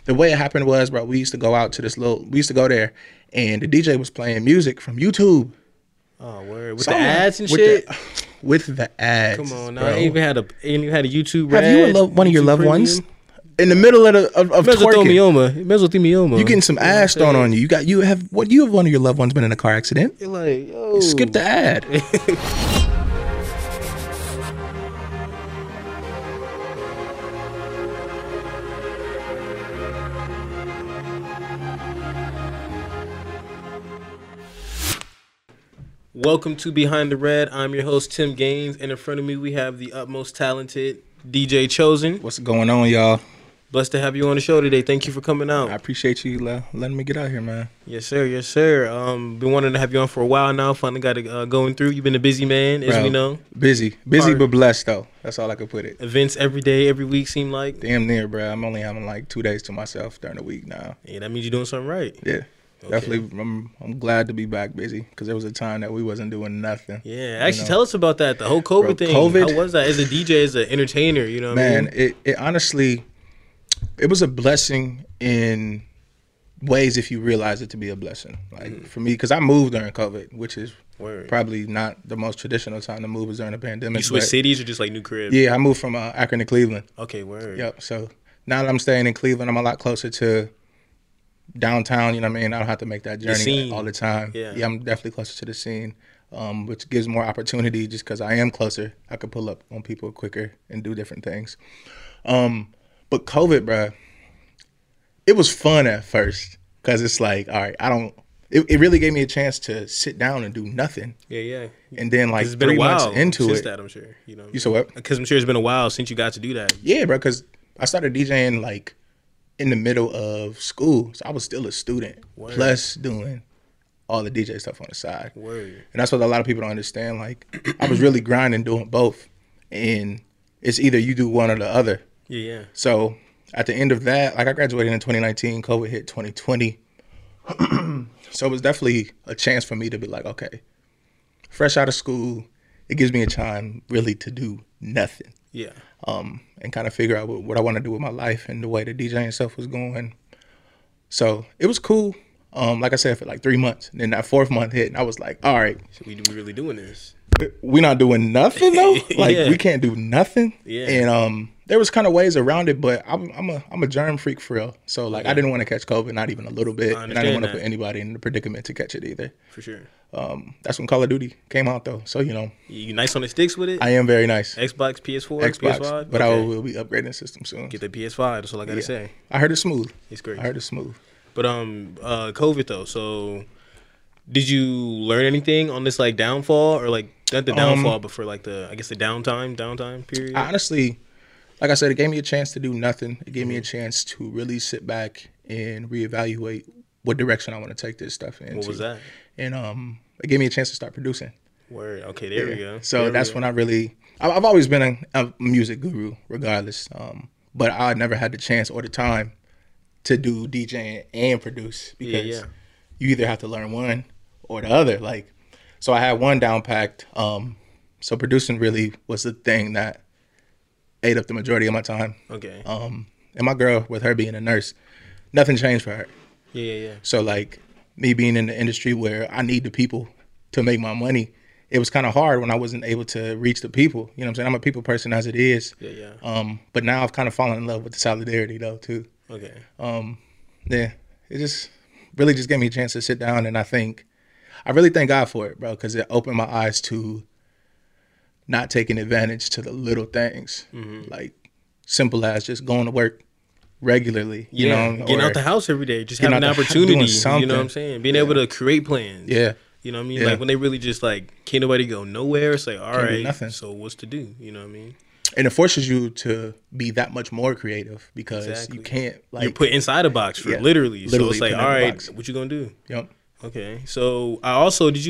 the way it happened was, bro, we used to go out to we used to go there, and the DJ was playing music from YouTube. Oh, word. With the ads and shit? With the ads. Come on, now. I ain't even had a YouTube Have you one of your loved ones in the middle of twerking? Mesothelioma. You getting some ass thrown on you. You have one of your loved ones been in a car accident? You're like, yo. Skip the ad. Welcome to Behind the Red. I'm your host, Tim Gaines, and in front of me we have the utmost talented DJ Chosen. What's going on, y'all? Blessed to have you on the show today. Thank you for coming out. I appreciate you letting me get out here, man. Yes, sir. Yes, sir. Been wanting to have you on for a while now. Finally got it going through. You've been a busy man, as we know. Busy but blessed, though. That's all I could put it. Events every day, every week seem like. Damn near, bro. I'm only having like 2 days to myself during the week now. Yeah, that means you're doing something right. Yeah. Okay. Definitely, I'm glad to be back busy because there was a time that we wasn't doing nothing. Yeah, actually, tell us about that. The whole COVID thing. How was that as a DJ, as an entertainer? You know what I mean? Man, it honestly, it was a blessing in ways if you realize it to be a blessing. Like for me, because I moved during COVID, which is probably not the most traditional time to move is during the pandemic. You switch cities or just like new crib? Yeah, I moved from Akron to Cleveland. Okay, word. Yep. So now that I'm staying in Cleveland, I'm a lot closer to downtown, you know what I mean? I don't have to make that journey all the time. Yeah, I'm definitely closer to the scene, which gives more opportunity just because I am closer. I could pull up on people quicker and do different things. But COVID, bro, it was fun at first because it's like, all right, it really gave me a chance to sit down and do nothing. Yeah. And then like 3 months into since it. That, I'm sure. You know. You said what? Because I'm sure it's been a while since you got to do that. Yeah, bro, because I started DJing like in the middle of school. So I was still a student, plus doing all the DJ stuff on the side. Word. And that's what a lot of people don't understand. Like, I was really grinding doing both. And it's either you do one or the other. Yeah. So at the end of that, like I graduated in 2019, COVID hit 2020. So it was definitely a chance for me to be like, okay, fresh out of school, it gives me a time really to do nothing. Yeah. And kind of figure out what I want to do with my life and the way the DJing stuff was going. So it was cool. Like I said, for like 3 months. And then that 4th month hit, and I was like, all right. So we really doing this? We're not doing nothing, though? Like, Yeah. we can't do nothing? Yeah. And there was kind of ways around it, but I'm a germ freak for real. So, like, I didn't want to catch COVID, not even a little bit. And I didn't want to put anybody in the predicament to catch it either. For sure. That's when Call of Duty came out, though. So, you know. You nice on the sticks with it? I am very nice. Xbox, PS4, Xbox, PS5? but I will be upgrading the system soon. Get the PS5, that's all I got to say. I heard it's smooth. It's great. I heard it's smooth. But COVID, though, so did you learn anything on this, like, downfall? Or, like, not the downfall, but for, like, the downtime period? Honestly, like I said, it gave me a chance to do nothing. It gave me a chance to really sit back and reevaluate what direction I want to take this stuff in. What was that? And it gave me a chance to start producing. Word. Okay, there we go. So that's when I've always been a music guru, regardless. But I never had the chance or the time to do DJing and produce because you either have to learn one or the other. Like, so I had one down packed. So producing really was the thing that ate up the majority of my time. Okay. And my girl, with her being a nurse, nothing changed for her. Yeah. So like me being in the industry where I need the people to make my money, it was kind of hard when I wasn't able to reach the people. You know what I'm saying? I'm a people person as it is. Yeah. But now I've kind of fallen in love with the solidarity though too. Okay. Yeah. It just really just gave me a chance to sit down, and I really thank God for it, bro, because it opened my eyes to not taking advantage to the little things, like simple as just going to work regularly, you know, getting out the house every day, just having an opportunity, you know what I'm saying? Being able to create plans. Yeah. You know what I mean? Like when they really just like, can't nobody go nowhere, it's like, all right, nothing. So what's to do? You know what I mean? And it forces you to be that much more creative because you can't like you're put inside a box for literally. So it's like, all right, what you gonna do? Yep. Okay. So I also did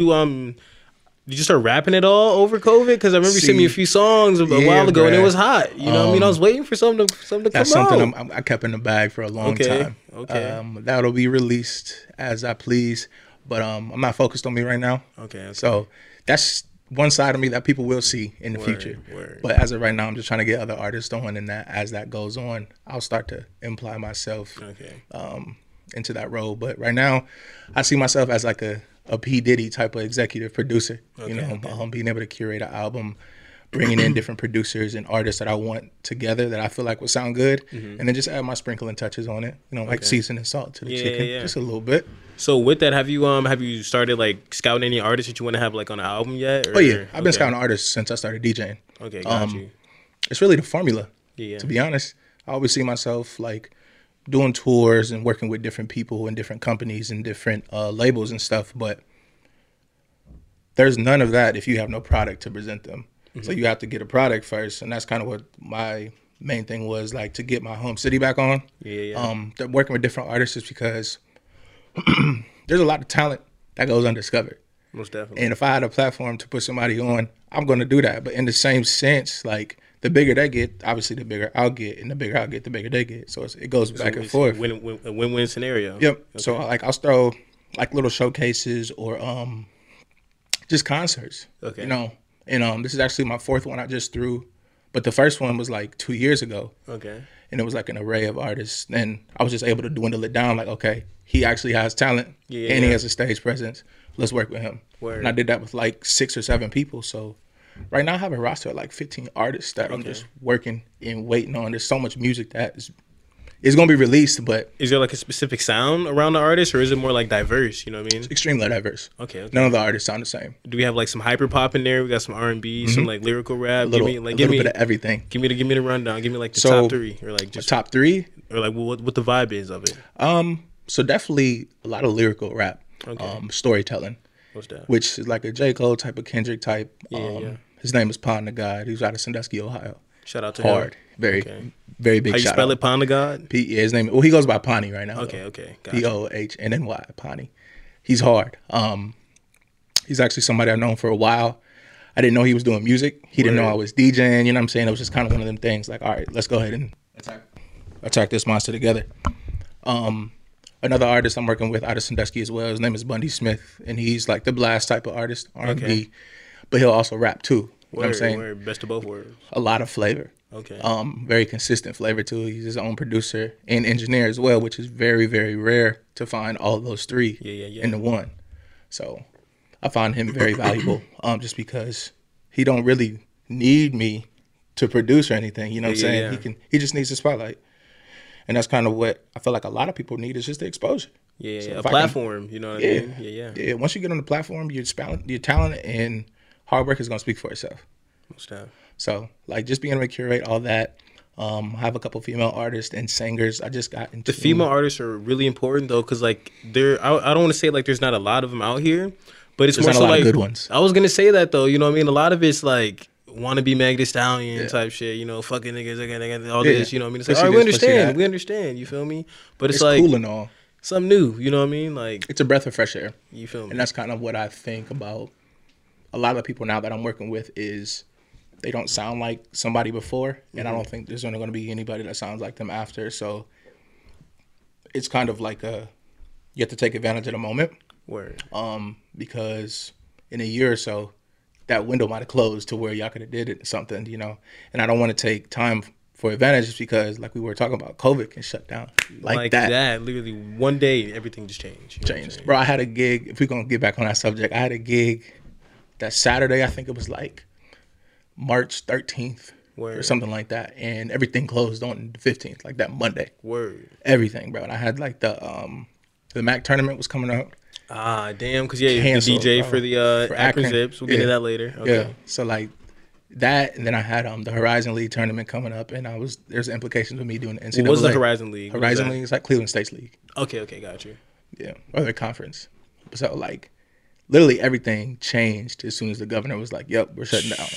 you start rapping at all over COVID? Because I remember you sent me a few songs a while ago, and it was hot. You know what I mean? I was waiting for something to come out. That's something I kept in the bag for a long time. Okay. That'll be released as I please, but I'm not focused on me right now. Okay. So that's one side of me that people will see in the future. But as of right now, I'm just trying to get other artists on, and that as that goes on, I'll start to imply myself into that role. But right now, I see myself as like a P. Diddy type of executive producer. Being able to curate an album, bringing in different producers and artists that I want together that I feel like would sound good, and then just add my sprinkling touches on it, like season and salt to the chicken, just a little bit. So with that, have you started like scouting any artists that you want to have like on an album yet? Or? Oh yeah, I've been scouting artists since I started DJing. Okay, got you. It's really the formula. To be honest, I always see myself like doing tours and working with different people and different companies and different labels and stuff, but there's none of that if you have no product to present them. So you have to get a product first, and that's kind of what my main thing was, like to get my home city back on. Working with different artists is because there's a lot of talent that goes undiscovered. Most definitely. And if I had a platform to put somebody on, I'm going to do that. But in the same sense, like the bigger they get, obviously the bigger I'll get, and the bigger I'll get, the bigger they get. So it goes back and forth. A win-win scenario. Yep. Okay. So like I'll throw like little showcases or just concerts. Okay. And this is actually my fourth one I just threw, but the first one was like 2 years ago. Okay. And it was like an array of artists, and I was just able to dwindle it down. Like, okay, he actually has talent, and he has a stage presence. Let's work with him. Word. And I did that with like 6 or 7 people. So right now I have a roster of like 15 artists that I'm just working and waiting on. There's so much music that is going to be released, but... Is there like a specific sound around the artist, or is it more like diverse, you know what I mean? It's extremely diverse. Okay. None of the artists sound the same. Do we have like some hyper pop in there? We got some R&B, some like lyrical rap. Give me a little bit of everything. Give me the rundown. Give me like the top 3, or like just... Top 3? Or like what the vibe is of it. So definitely a lot of lyrical rap, storytelling. What's that? Which is like a J. Cole type of Kendrick type. His name is Pond the God. He's out of Sandusky, Ohio. Shout out to him. Very big How you shout spell out. it, Pond the God? His name. Well, he goes by Pony right now. Okay. Gotcha. PohNny, Pony. He's hard. He's actually somebody I've known for a while. I didn't know he was doing music. He didn't know I was DJing. You know what I'm saying? It was just kind of one of them things. Like, all right, let's go ahead and attack this monster together. Another artist I'm working with out of Sandusky as well. His name is Bundy Smith, and he's like the blast type of artist, R&B, but he'll also rap too. You know what I'm saying? Best of both worlds. A lot of flavor. Okay. Very consistent flavor too. He's his own producer and engineer as well, which is very, very rare to find all of those three in the one. So I find him very valuable, just because he don't really need me to produce or anything. You know what I'm saying? He just needs the spotlight. And that's kind of what I feel like a lot of people need, is just the exposure. A platform, you know what I mean? Yeah. Once you get on the platform, your talent and hard work is going to speak for itself. So, like, just being able to curate all that. I have a couple female artists and singers. I just got into the female artists are really important though, because like I don't want to say like there's not a lot of them out here, but it's more so like good ones. I was gonna say that though, you know what I mean? A lot of it's like want to be Meg Thee Stallion type shit, you know, fucking niggas, all this, you know what I mean? It's like, all right, we understand, you feel me? But it's like cool and all. Something new, you know what I mean? Like, it's a breath of fresh air. You feel me? And that's kind of what I think about a lot of people now that I'm working with, is they don't sound like somebody before, and I don't think there's only going to be anybody that sounds like them after. So it's kind of like you have to take advantage of the moment. Word. Because in a year or so, that window might have closed to where y'all could have did it or something, you know. And I don't want to take time for advantage, because, like we were talking about, COVID can shut down like that. Literally one day, everything just changed. Bro, I had a gig. If we're gonna get back on that subject, I had a gig that Saturday. I think it was like March 13th or something like that, and everything closed on the 15th, like that Monday. Word. Everything, bro. And I had like the MAC tournament was coming up. Ah, damn, because the DJ for the Akron Zips. We'll get into that later. Okay. Yeah. So like that, and then I had the Horizon League tournament coming up, and there's implications with me doing the NCAA. What was the Horizon League? Horizon League is like Cleveland State's league. Okay, got you. Yeah, or their conference. So like, literally everything changed as soon as the governor was like, "Yep, we're shutting down."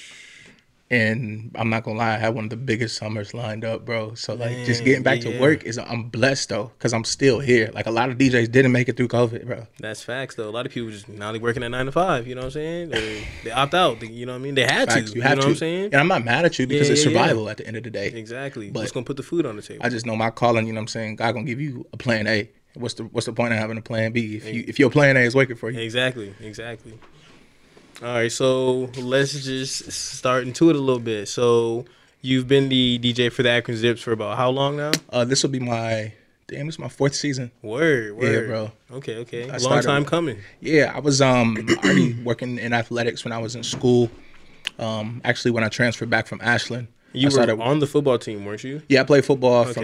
And I'm not gonna lie, I had one of the biggest summers lined up, bro. So like, just getting back to work I'm blessed though, because I'm still here. Like, a lot of DJs didn't make it through COVID, bro. That's facts though. A lot of people just now they're working at 9 to 5. You know what I'm saying? They opt out. You know what I mean? They had facts, to. You know what I'm saying? And I'm not mad at you, because it's survival at the end of the day. Exactly. But what's gonna put the food on the table? I just know my calling. You know what I'm saying? God gonna give you a plan A. What's the point of having a plan B if your plan A is working for you? Exactly. All right, so let's just start into it a little bit. So you've been the DJ for the Akron Zips for about how long now? This will be this is my 4th season. Word. Yeah, bro. Okay. Long time coming. Yeah, I was already working in athletics when I was in school. Actually, when I transferred back from Ashland. You were on the football team, weren't you? Yeah, I played football from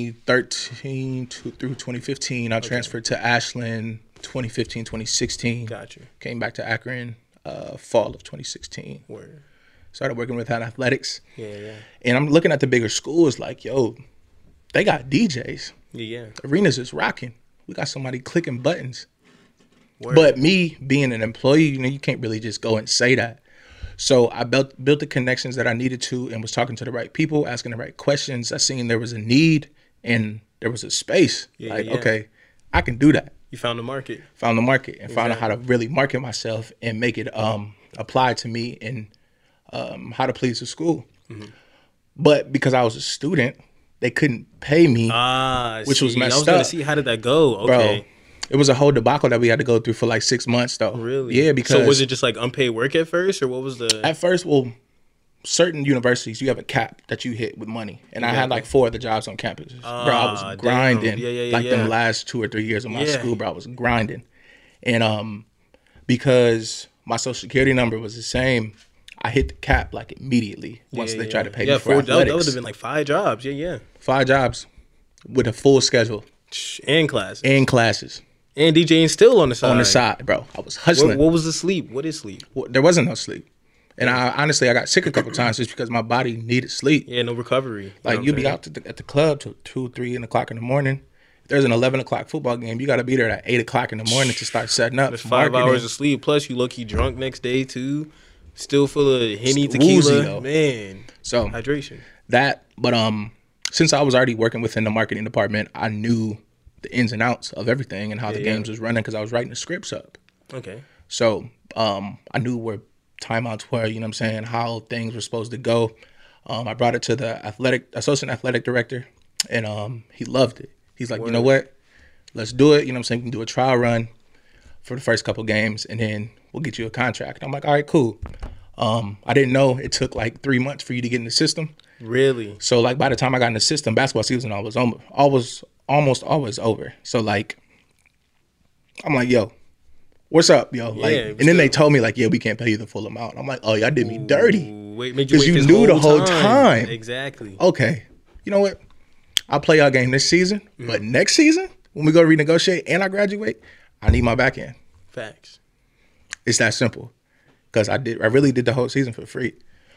2013 through 2015. I transferred to Ashland 2015, 2016. Gotcha. Came back to Akron fall of 2016. Word. Started working with athletics. Yeah. And I'm looking at the bigger schools like, yo, they got DJs. Yeah. Arenas is rocking. We got somebody clicking buttons. Word. But me being an employee, you can't really just go and say that. So I built the connections that I needed to and was talking to the right people, asking the right questions. I seen there was a need and there was a space. Okay, I can do that. You found the market. Found the market and found out how to really market myself and make it apply to me and how to please the school. Mm-hmm. But because I was a student, they couldn't pay me, which was messed up. I was going to see, how did that go? Okay. Bro, it was a whole debacle that we had to go through for like 6 months, though. Really? Yeah, because... So was it just like unpaid work at first, or what was the... At first, well, certain universities, you have a cap that you hit with money. And I had like 4 other jobs on campus. Bro, I was grinding. Them last 2 or 3 years of my school, bro, I was grinding. And because my social security number was the same, I hit the cap like immediately once they tried to pay me for athletics. That would have been like 5 jobs. Yeah. 5 jobs with a full schedule. And classes. And DJing still on the side. On the side, bro. I was hustling. What was the sleep? What is sleep? Well, there wasn't no sleep. And I got sick a couple times just because my body needed sleep. Yeah, no recovery. Like, you'd be out at the club till 2, 3 o'clock in the morning. If there's an 11 o'clock football game, you got to be there at 8 o'clock in the morning to start setting up. There's 5 hours of sleep. Plus, you low-key drunk next day, too. Still full of Henny, tequila. Woozy, man. So, hydration. But since I was already working within the marketing department, I knew the ins and outs of everything and how the games was running because I was writing the scripts up. Okay. So I knew where timeouts were, you know what I'm saying, how things were supposed to go. I brought it to the associate athletic director, and he loved it. He's like, You know what? Let's do it. You know what I'm saying? We can do a trial run for the first couple games, and then we'll get you a contract. And I'm like, all right, cool. I didn't know it took like 3 months for you to get in the system. Really? So like by the time I got in the system, basketball season was almost always over. So like, I'm like, yo, what's up, yo? Like, and then they told me like, yeah, we can't pay you the full amount. I'm like, oh, y'all did me dirty. Because you knew the whole time. Exactly. Okay, you know what? I'll play y'all game this season, but next season when we go to renegotiate and I graduate, I need my back end. Facts. It's that simple. Because I really did the whole season for free.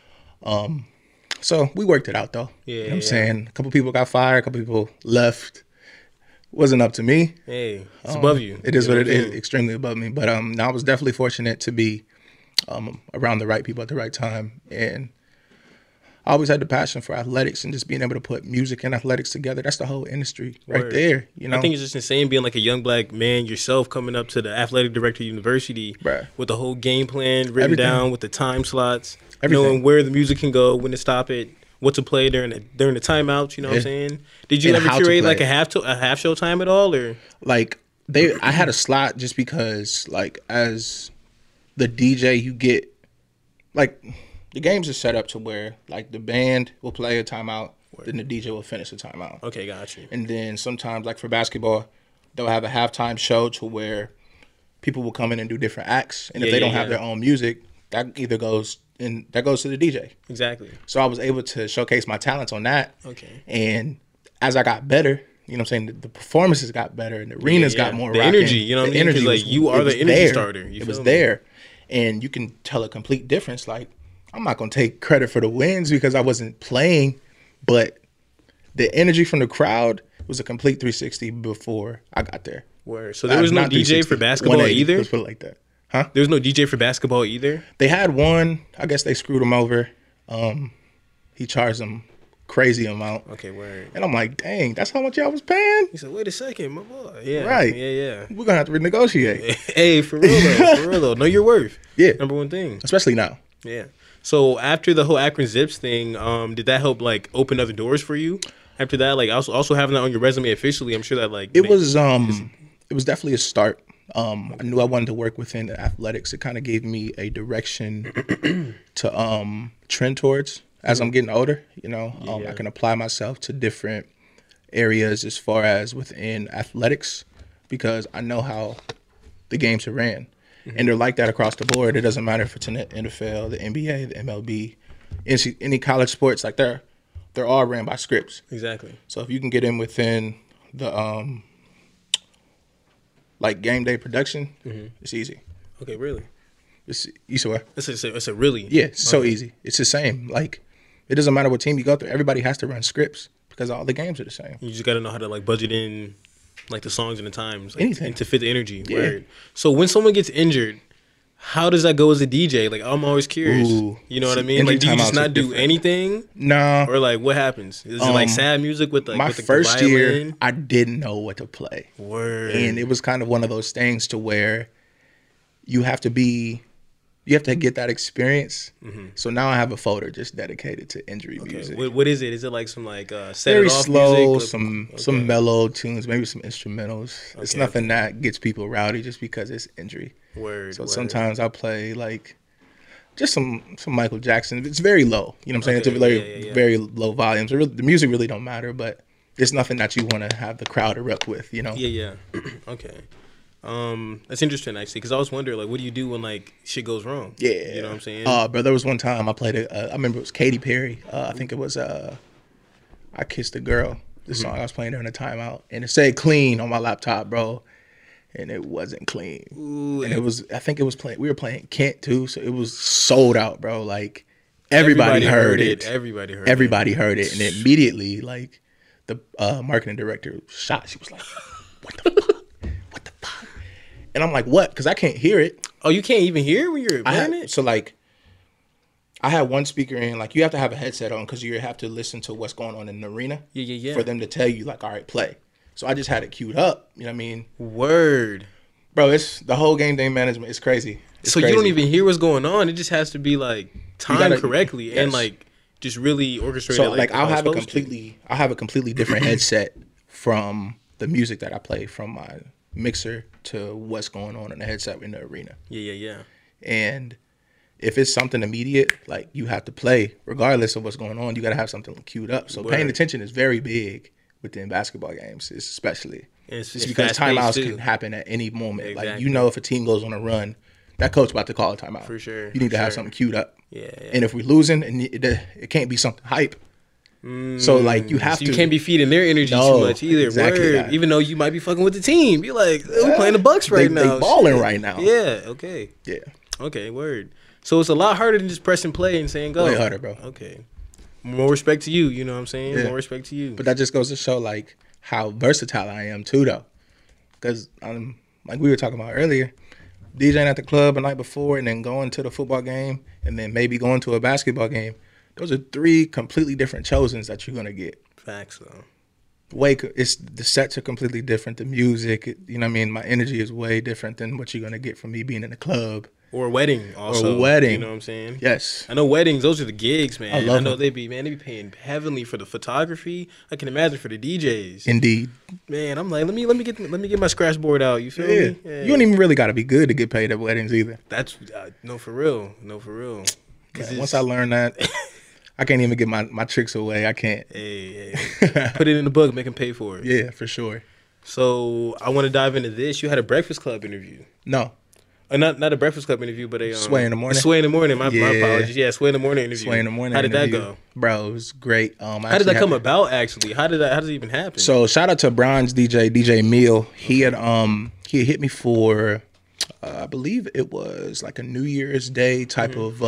So we worked it out though. Yeah, you know what I'm saying? A couple people got fired, a couple people left. Wasn't up to me. Hey, it's above you. It is what it is, extremely above me. But I was definitely fortunate to be around the right people at the right time. And I always had the passion for athletics and just being able to put music and athletics together. That's the whole industry right there. You know, I think it's just insane being like a young black man yourself coming up to the athletic director of university with the whole game plan written down with the time slots, knowing where the music can go, when to stop it, what to play during the timeouts. You know what I'm saying? Did you ever curate like a half show time at all, or like I had a slot just because like as the DJ you get like. The games are set up to where, like, the band will play a timeout, then the DJ will finish a timeout. Okay, gotcha. And then sometimes, like for basketball, they'll have a halftime show to where people will come in and do different acts. And if they don't have their own music, that either goes to the DJ. Exactly. So I was able to showcase my talents on that. Okay. And as I got better, you know what I'm saying, the performances got better and the arenas got more rocking. The energy, you know what I mean? Because, like, you are the energy starter. It was there. And you can tell a complete difference, like, I'm not going to take credit for the wins because I wasn't playing, but the energy from the crowd was a complete 360 before I got there. Word. So there was no DJ for basketball either? Let's put it like that. Huh? There was no DJ for basketball either? They had one. I guess they screwed him over. He charged them crazy amount. Okay, word. And I'm like, dang, that's how much y'all was paying? He said, wait a second, my boy. Yeah. Right. Yeah. We're going to have to renegotiate. Hey, for real though. Know your worth. Yeah. Number one thing. Especially now. Yeah. So after the whole Akron Zips thing, did that help like open other doors for you? After that, like also having that on your resume officially, I'm sure that like it was definitely a start. I knew I wanted to work within athletics. It kind of gave me a direction to trend towards as I'm getting older. You know, I can apply myself to different areas as far as within athletics because I know how the games are ran. And they're like that across the board. It doesn't matter if it's in the NFL, the NBA, the MLB, any college sports. Like they're all ran by scripts. Exactly. So if you can get in within the like game day production, it's easy. Okay, really? You swear? It's a really it's so easy. It's the same. Like it doesn't matter what team you go through. Everybody has to run scripts because all the games are the same. You just got to know how to like budget in. Like the songs and the times, like, anything, and to fit the energy. Yeah. Word. So when someone gets injured, how does that go as a DJ? Like I'm always curious. You know what I mean? Like do you just not do anything? No. Or like what happens? Is it like sad music with like my with the first violin? year? I didn't know what to play. Word. And it was kind of one of those things to where you have to get that experience. So now I have a folder just dedicated to injury music. What is it? Is it like some like set very it off slow, music? Some mellow tunes, maybe some instrumentals. It's nothing that gets people rowdy just because it's injury. So sometimes I'll play like just some Michael Jackson. It's very low. You know what I'm saying? It's very low volumes. The music really don't matter, but it's nothing that you want to have the crowd erupt with. You know? Yeah. Okay. That's interesting actually, because I was wondering like, what do you do when like shit goes wrong? Yeah, you know what I'm saying. Bro, there was one time I played I remember it was Katy Perry. I think it was I Kissed a Girl. The song I was playing during the timeout, and it said clean on my laptop, bro, and it wasn't clean. Ooh, and it was we were playing Kent too, so it was sold out, bro. Like everybody heard it. Everybody heard it, and immediately like the marketing director shot. She was like, "What the fuck? What the fuck?" And I'm like, "What?" Because I can't hear it. Oh, you can't even hear it when you're playing it? So like, I had one speaker in. Like, you have to have a headset on because you have to listen to what's going on in the arena. Yeah. For them to tell you like, all right, play. So I just had it queued up. You know what I mean? Word. Bro, it's the whole game day management. It's crazy. So crazy. You don't even hear what's going on. It just has to be like timed correctly and like just really orchestrated. So like I'll have a completely different headset from the music that I play from my mixer to what's going on in the headset in the arena. Yeah. And if it's something immediate, like you have to play regardless of what's going on. You got to have something queued up. So paying attention is very big within basketball games, especially. It's because timeouts can happen at any moment. Exactly. Like, you know, if a team goes on a run, that coach about to call a timeout. For sure. You need to have something queued up. Yeah. And if we're losing, and it can't be something hype. So like you have to. You can't be feeding their energy too much either. Exactly. Word. Even though you might be fucking with the team, you're like, we're playing the Bucks right now. They balling right now. Yeah. Okay. Yeah. Okay. Word. So it's a lot harder than just pressing play and saying go. Way harder, bro. Okay. More respect to you. You know what I'm saying? Yeah. More respect to you. But that just goes to show like how versatile I am too, though. Because like we were talking about earlier, DJing at the club the night before and then going to the football game and then maybe going to a basketball game. Those are 3 completely different chosens that you're gonna get. Facts, though. The sets are completely different. The music, you know what I mean? My energy is way different than what you're gonna get from me being in a club. Or a wedding, also. Or a wedding. You know what I'm saying? Yes. I know weddings, those are the gigs, man. I know they be paying heavily for the photography. I can imagine for the DJs. Indeed. Man, I'm like, let me get my scratch board out. You feel me? Yeah. You don't even really gotta be good to get paid at weddings either. That's no for real. Yeah, once I learned that, I can't even get my tricks away. I can't. Hey. Put it in the book, make them pay for it. Yeah, for sure. So I want to dive into this. You had a Breakfast Club interview. No. Not a Breakfast Club interview, but a Sway in the Morning. Sway in the Morning. My apologies. Yeah, Sway in the Morning interview. Sway in the Morning. How did that go, bro? It was great. How did that come about? Actually, how did it even happen? So shout out to Bronze DJ Meal. He had hit me for I believe it was like a New Year's Day type of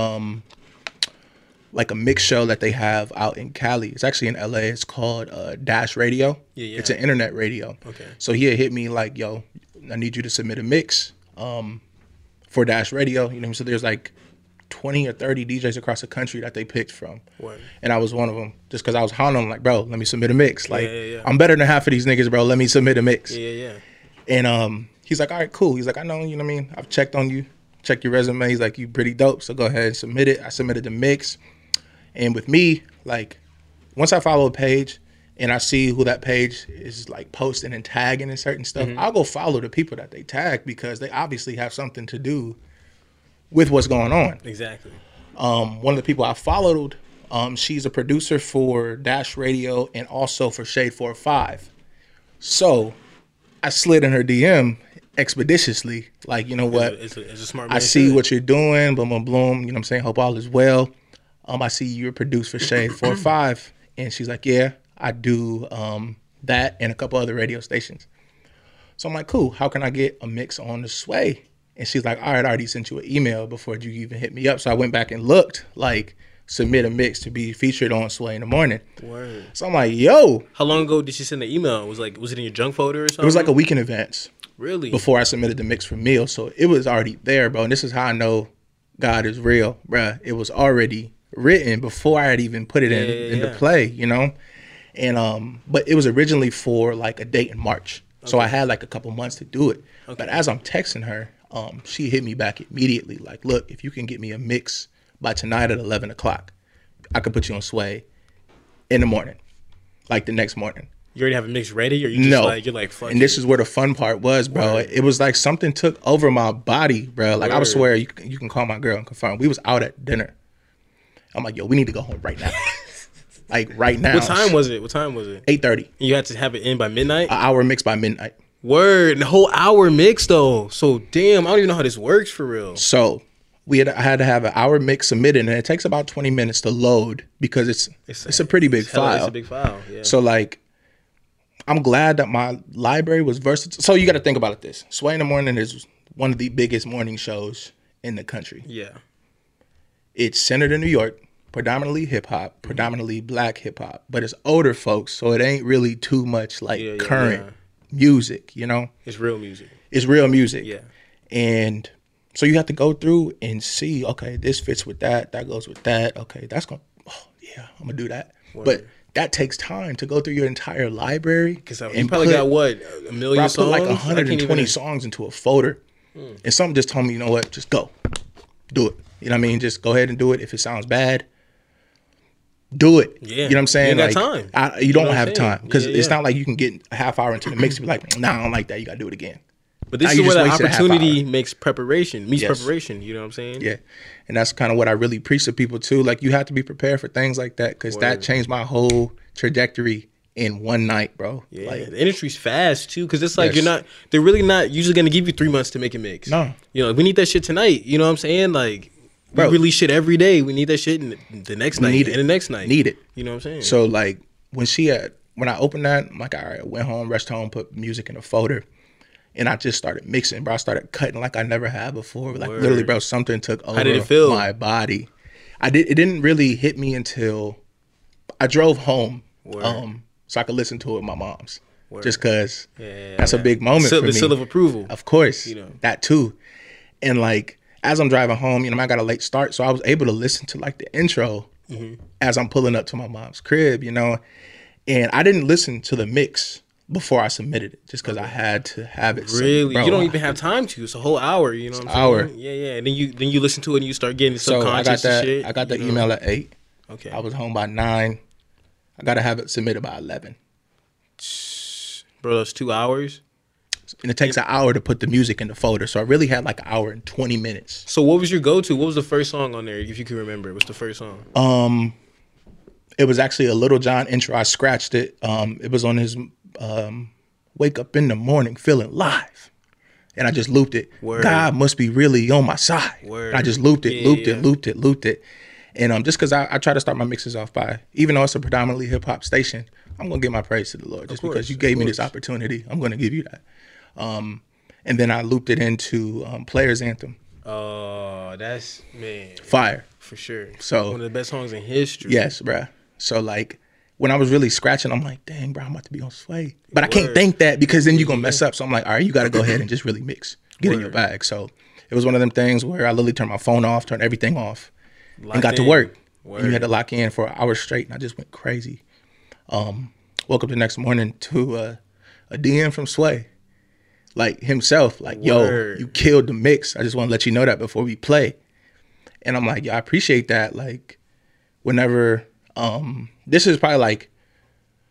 like a mix show that they have out in Cali. It's actually in LA. It's called Dash Radio. Yeah. It's an internet radio. Okay. So he had hit me like, yo, I need you to submit a mix for Dash Radio. You know, so there's like 20 or 30 DJs across the country that they picked from. What? And I was one of them just because I was hounding them like, bro, let me submit a mix. Like, yeah. I'm better than half of these niggas, bro. Let me submit a mix. Yeah. And he's like, all right, cool. He's like, I know, you know what I mean? I've checked on you, checked your resume. He's like, you pretty dope, so go ahead and submit it. I submitted the mix. And with me, like, once I follow a page and I see who that page is like posting and tagging and certain stuff, I'll go follow the people that they tag because they obviously have something to do with what's going on. Exactly. One of the people I followed, she's a producer for Dash Radio and also for Shade 4-5. So I slid in her DM expeditiously, like, you know what? It's a smart. I see what you're doing, boom, boom, boom. You know what I'm saying? Hope all is well. I see you're produced for Shade 4-5, and she's like, yeah, I do that and a couple other radio stations. So I'm like, cool. How can I get a mix on the Sway? And she's like, all right, I already sent you an email before you even hit me up. So I went back and looked, like, submit a mix to be featured on Sway in the Morning. Word. So I'm like, yo. How long ago did she send the email? Was it in your junk folder or something? It was like a week in advance. Really? Before I submitted the mix for Meal. So it was already there, bro. And this is how I know God is real, bruh. It was already written before I had even put it into play, you know? And but it was originally for like a date in March. Okay. So I had like a couple months to do it. Okay. But as I'm texting her, she hit me back immediately. Like, look, if you can get me a mix by tonight at 11 o'clock, I could put you on Sway in the morning, like the next morning. You already have a mix ready, or you just you're like, fuck. And this is where the fun part was, bro. Word. It was like something took over my body, bro. Like, Word. I would swear, you can call my girl and confirm. We was out at dinner. I'm like, yo, we need to go home right now. Like, right now. What time was it? 8:30. You had to have it in by midnight? An hour mix by midnight. Word. The whole hour mix, though. So, damn, I don't even know how this works for real. So, I had to have an hour mix submitted, and it takes about 20 minutes to load because it's a pretty big file. It's a big file, yeah. So, like, I'm glad that my library was versatile. So, you got to think about it this. Sway in the Morning is one of the biggest morning shows in the country. Yeah. It's centered in New York, predominantly hip-hop, predominantly black hip-hop. But it's older folks, so it ain't really too much, like, current music, you know? It's real music. It's real music. Yeah. And so you have to go through and see, okay, this fits with that. That goes with that. Okay, that's going to, I'm going to do that. Word. But that takes time to go through your entire library. Because you probably got, what, a million songs? I put like 120 songs into a folder. And something just told me, you know what, just go. Do it. You know what I mean? Just go ahead and do it. If it sounds bad, do it. Yeah. You know what I'm saying? You got time. You don't have time. Because it's not like you can get a half hour into the mix and be like, nah, I don't like that. You got to do it again. But this is where the opportunity meets preparation. You know what I'm saying? Yeah. And that's kind of what I really preach to people too. Like, you have to be prepared for things like that because that changed my whole trajectory in one night, bro. Yeah. Like, the industry's fast too because it's like they're really not usually going to give you 3 months to make a mix. No. You know, we need that shit tonight. You know what I'm saying? Like, we release shit every day. We need that shit in the next night and the next night. Need it. You know what I'm saying? So, like, when I opened that, I'm like, all right, I went home, rushed home, put music in a folder. And I just started mixing, bro. I started cutting like I never had before. Like, literally, bro, something took over my body. It didn't really hit me until I drove home so I could listen to it with my mom's. Word. Just because that's a big moment for me. The seal of approval. Of course. You know. That too. And, like, as I'm driving home, you know, I got a late start. So I was able to listen to, like, the intro as I'm pulling up to my mom's crib, you know. And I didn't listen to the mix before I submitted it, just because I had to have it. Really? Bro, you don't even have time to. It's a whole hour, you know what I'm saying? Yeah. And then you listen to it and you start getting subconscious and shit. I got the email at 8. Okay. I was home by 9. I got to have it submitted by 11. Bro, that's 2 hours? And it takes an hour to put the music in the folder. So I really had like an hour and 20 minutes. So what was your go-to? What was the first song on there, if you can remember? What's the first song? It was actually a Lil Jon intro. I scratched it. It was on his Wake Up in the Morning Feeling Live. And I just looped it. Word. God must be really on my side. Word. And I just looped it. And just because I try to start my mixes off by, even though it's a predominantly hip-hop station, I'm going to give my praise to the Lord. Just because you gave me this opportunity, I'm going to give you that. And then I looped it into Players Anthem. Oh, that's, man. Fire. For sure. So one of the best songs in history. Yes, bruh. So, like, when I was really scratching, I'm like, dang, bro, I'm about to be on Sway. But I can't think that because then you're going to mess up. So I'm like, all right, you got to go ahead and just really mix. Get in your bag. So it was one of them things where I literally turned my phone off, turned everything off, and got to work. And you had to lock in for an hour straight, and I just went crazy. Woke up the next morning to a DM from Sway. Like, himself, like, yo, you killed the mix. I just want to let you know that before we play. And I'm like, yeah, I appreciate that. Like, whenever, this is probably like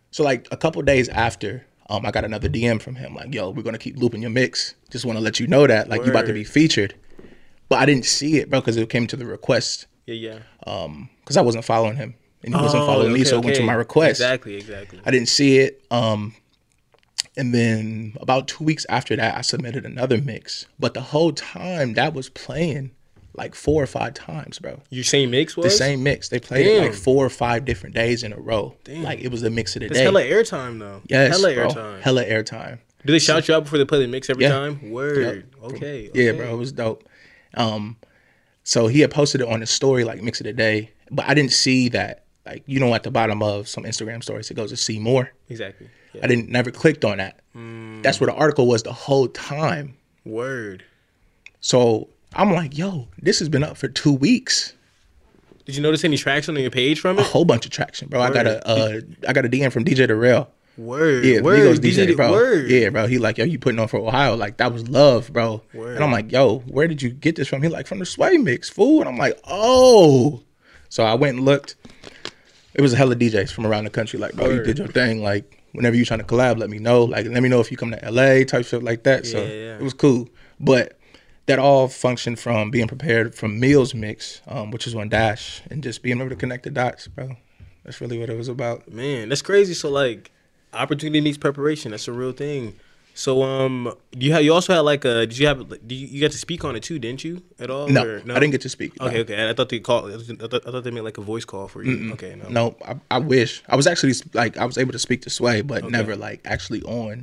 So like a couple days after, I got another DM from him like, yo, we're gonna keep looping your mix. Just want to let you know that like you about to be featured. But I didn't see it, bro, because it came to the request. Yeah. Because I wasn't following him and he wasn't following me, so it went to my request. Exactly. I didn't see it. And then about 2 weeks after that, I submitted another mix. But the whole time that was playing like 4 or 5 times, bro. Your same mix was? The same mix. They played it like 4 or 5 different days in a row. Damn. Like it was the mix of the That's day. Hella airtime though. Yes, hella bro. Airtime. Hella airtime. Do they shout you out before they play the mix every time? Word. Yep. Okay. Yeah, bro. It was dope. So he had posted it on his story like mix of the day, but I didn't see that. Like, you know, at the bottom of some Instagram stories, it goes to see more. Exactly. Yeah. I never clicked on that. That's where the article was the whole time. Word. So I'm like, yo, this has been up for 2 weeks. Did you notice any traction on your page from it? A whole bunch of traction, bro. Word. I got a DM from DJ Darrell. Word. Yeah, Word. Migos DJ, bro. Word. Yeah, bro. He like, yo, you putting on for Ohio. Like, that was love, bro. Word. And I'm like, yo, where did you get this from? He like, from the Sway mix, fool. And I'm like, oh. So I went and looked. It was a hella DJs from around the country. Like, bro, you did your thing. Like, whenever you trying to collab, let me know. Like, let me know if you come to LA, type shit like that. So it was cool. But that all functioned from being prepared from Meals Mix, which is on Dash, and just being able to connect the dots, bro. That's really what it was about. Man, that's crazy. So, like, opportunity needs preparation. That's a real thing. So, you also had like you got to speak on it too, didn't you? At all? No, I didn't get to speak. Okay, okay. I thought they called. I thought they made like a voice call for you. Mm-mm. Okay, no. I wish I was actually like I was able to speak to Sway, but never like actually on,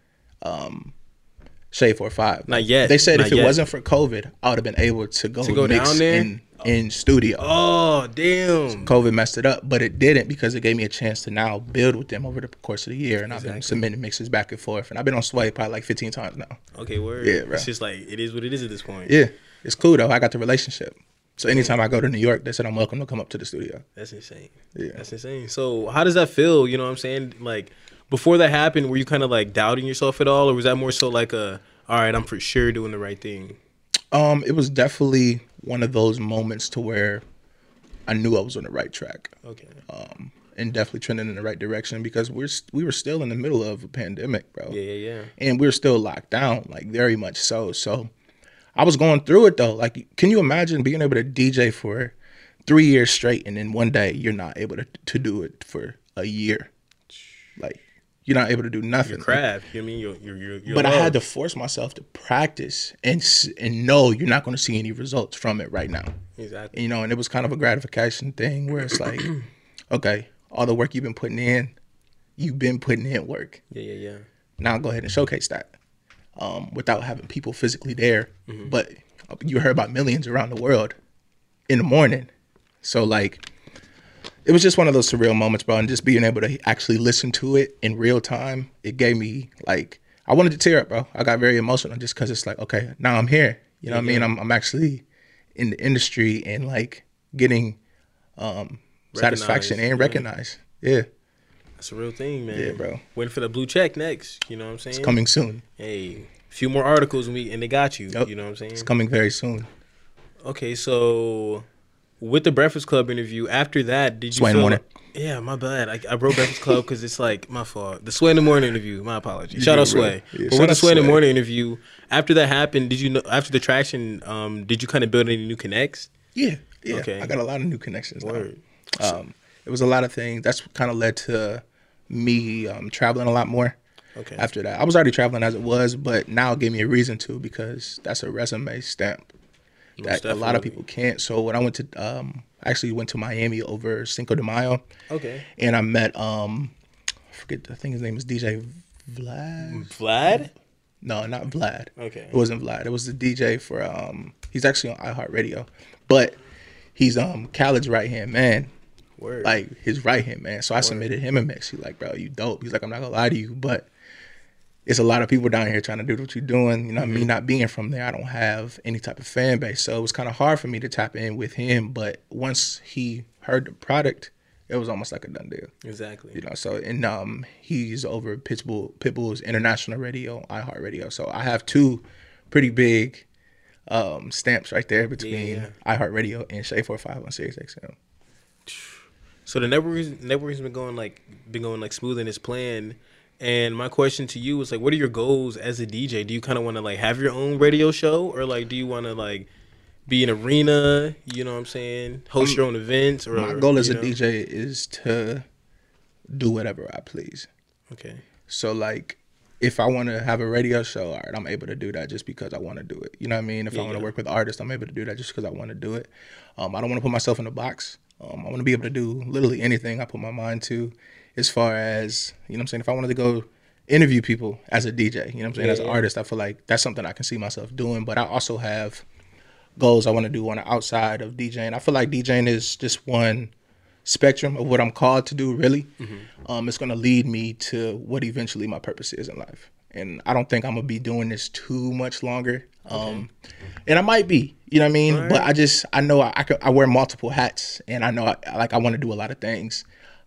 Shade 45. Not yet. They said if it wasn't for COVID, I would have been able to go mix down there in studio. Oh, damn. So COVID messed it up, but it didn't because it gave me a chance to now build with them over the course of the year. And I've been submitting mixes back and forth. And I've been on Sway probably like 15 times now. Okay, word. Yeah, bro. It's just like, it is what it is at this point. Yeah. It's cool, though. I got the relationship. So anytime I go to New York, they said I'm welcome to come up to the studio. That's insane. Yeah. That's insane. So how does that feel? You know what I'm saying? Like, before that happened, were you kind of like doubting yourself at all? Or was that more so like all right, I'm for sure doing the right thing? It was definitely one of those moments to where I knew I was on the right track. Okay. And definitely trending in the right direction because we were still in the middle of a pandemic, bro. Yeah. And we were still locked down, like very much so. So I was going through it though. Like, can you imagine being able to DJ for 3 years straight and then one day you're not able to do it for a year? Like, you're not able to do nothing. Your craft. You know what I mean? Your but I had to force myself to practice and know you're not going to see any results from it right now. Exactly. You know, and it was kind of a gratification thing where it's like, okay, all the work you've been putting in work. Yeah. Now go ahead and showcase that without having people physically there. Mm-hmm. But you heard about millions around the world in the morning. So, like, it was just one of those surreal moments, bro. And just being able to actually listen to it in real time, it gave me, like, I wanted to tear up, bro. I got very emotional just because it's like, okay, now I'm here. You know what I mean? I'm actually in the industry and, like, getting satisfaction and recognized. Yeah. That's a real thing, man. Yeah, bro. Waiting for the blue check next. You know what I'm saying? It's coming soon. Hey, a few more articles and they got you. Yep. You know what I'm saying? It's coming very soon. Okay, so with the Breakfast Club interview, after that, did you Sway in the morning. Yeah, my bad. I wrote Breakfast Club because it's like my fault. The Sway in the Morning interview, my apologies. Shout out Sway. Yeah, but with the Sway in the Morning interview, after that happened, did you know, after the traction, did you kind of build any new connects? Yeah. Okay. I got a lot of new connections now. It was a lot of things. That's kind of led to me traveling a lot more. Okay. After that, I was already traveling as it was, but now it gave me a reason to because that's a resume stamp that a lot of people can't. So when I went to, actually went to Miami over Cinco de Mayo. Okay. And I met, I think his name is DJ Vlad. Vlad? No, not Vlad. Okay. It wasn't Vlad. It was the DJ for, he's actually on iHeartRadio, but he's Khaled's right-hand man. Word. Like, his right-hand man. So I submitted him a mix. He's like, bro, you dope. He's like, I'm not gonna lie to you, but it's a lot of people down here trying to do what you're doing. You know, me not being from there, I don't have any type of fan base. So it was kind of hard for me to tap in with him. But once he heard the product, it was almost like a done deal. Exactly. You know, so, and he's over Pitbull's international radio, iHeartRadio. So I have two pretty big stamps right there between iHeartRadio and Shade 45 on SiriusXM. So the network's been going like smooth in its plan. And my question to you is like, what are your goals as a DJ? Do you kind of want to like have your own radio show, or like do you want to like be an arena? You know what I'm saying? Host your own events. Or my goal as a DJ is to do whatever I please. Okay. So like, if I want to have a radio show, all right, I'm able to do that just because I want to do it. You know what I mean? If I want to work with artists, I'm able to do that just because I want to do it. I don't want to put myself in a box. I want to be able to do literally anything I put my mind to, as far as, you know what I'm saying, if I wanted to go interview people as a DJ, you know what I'm saying, as an artist, I feel like that's something I can see myself doing. But I also have goals I want to do on the outside of DJing. I feel like DJing is just one spectrum of what I'm called to do, really. It's going to lead me to what eventually my purpose is in life. And I don't think I'm going to be doing this too much longer. And I might be, you know what I mean? Right. But I know I wear multiple hats, and I know I want to do a lot of things.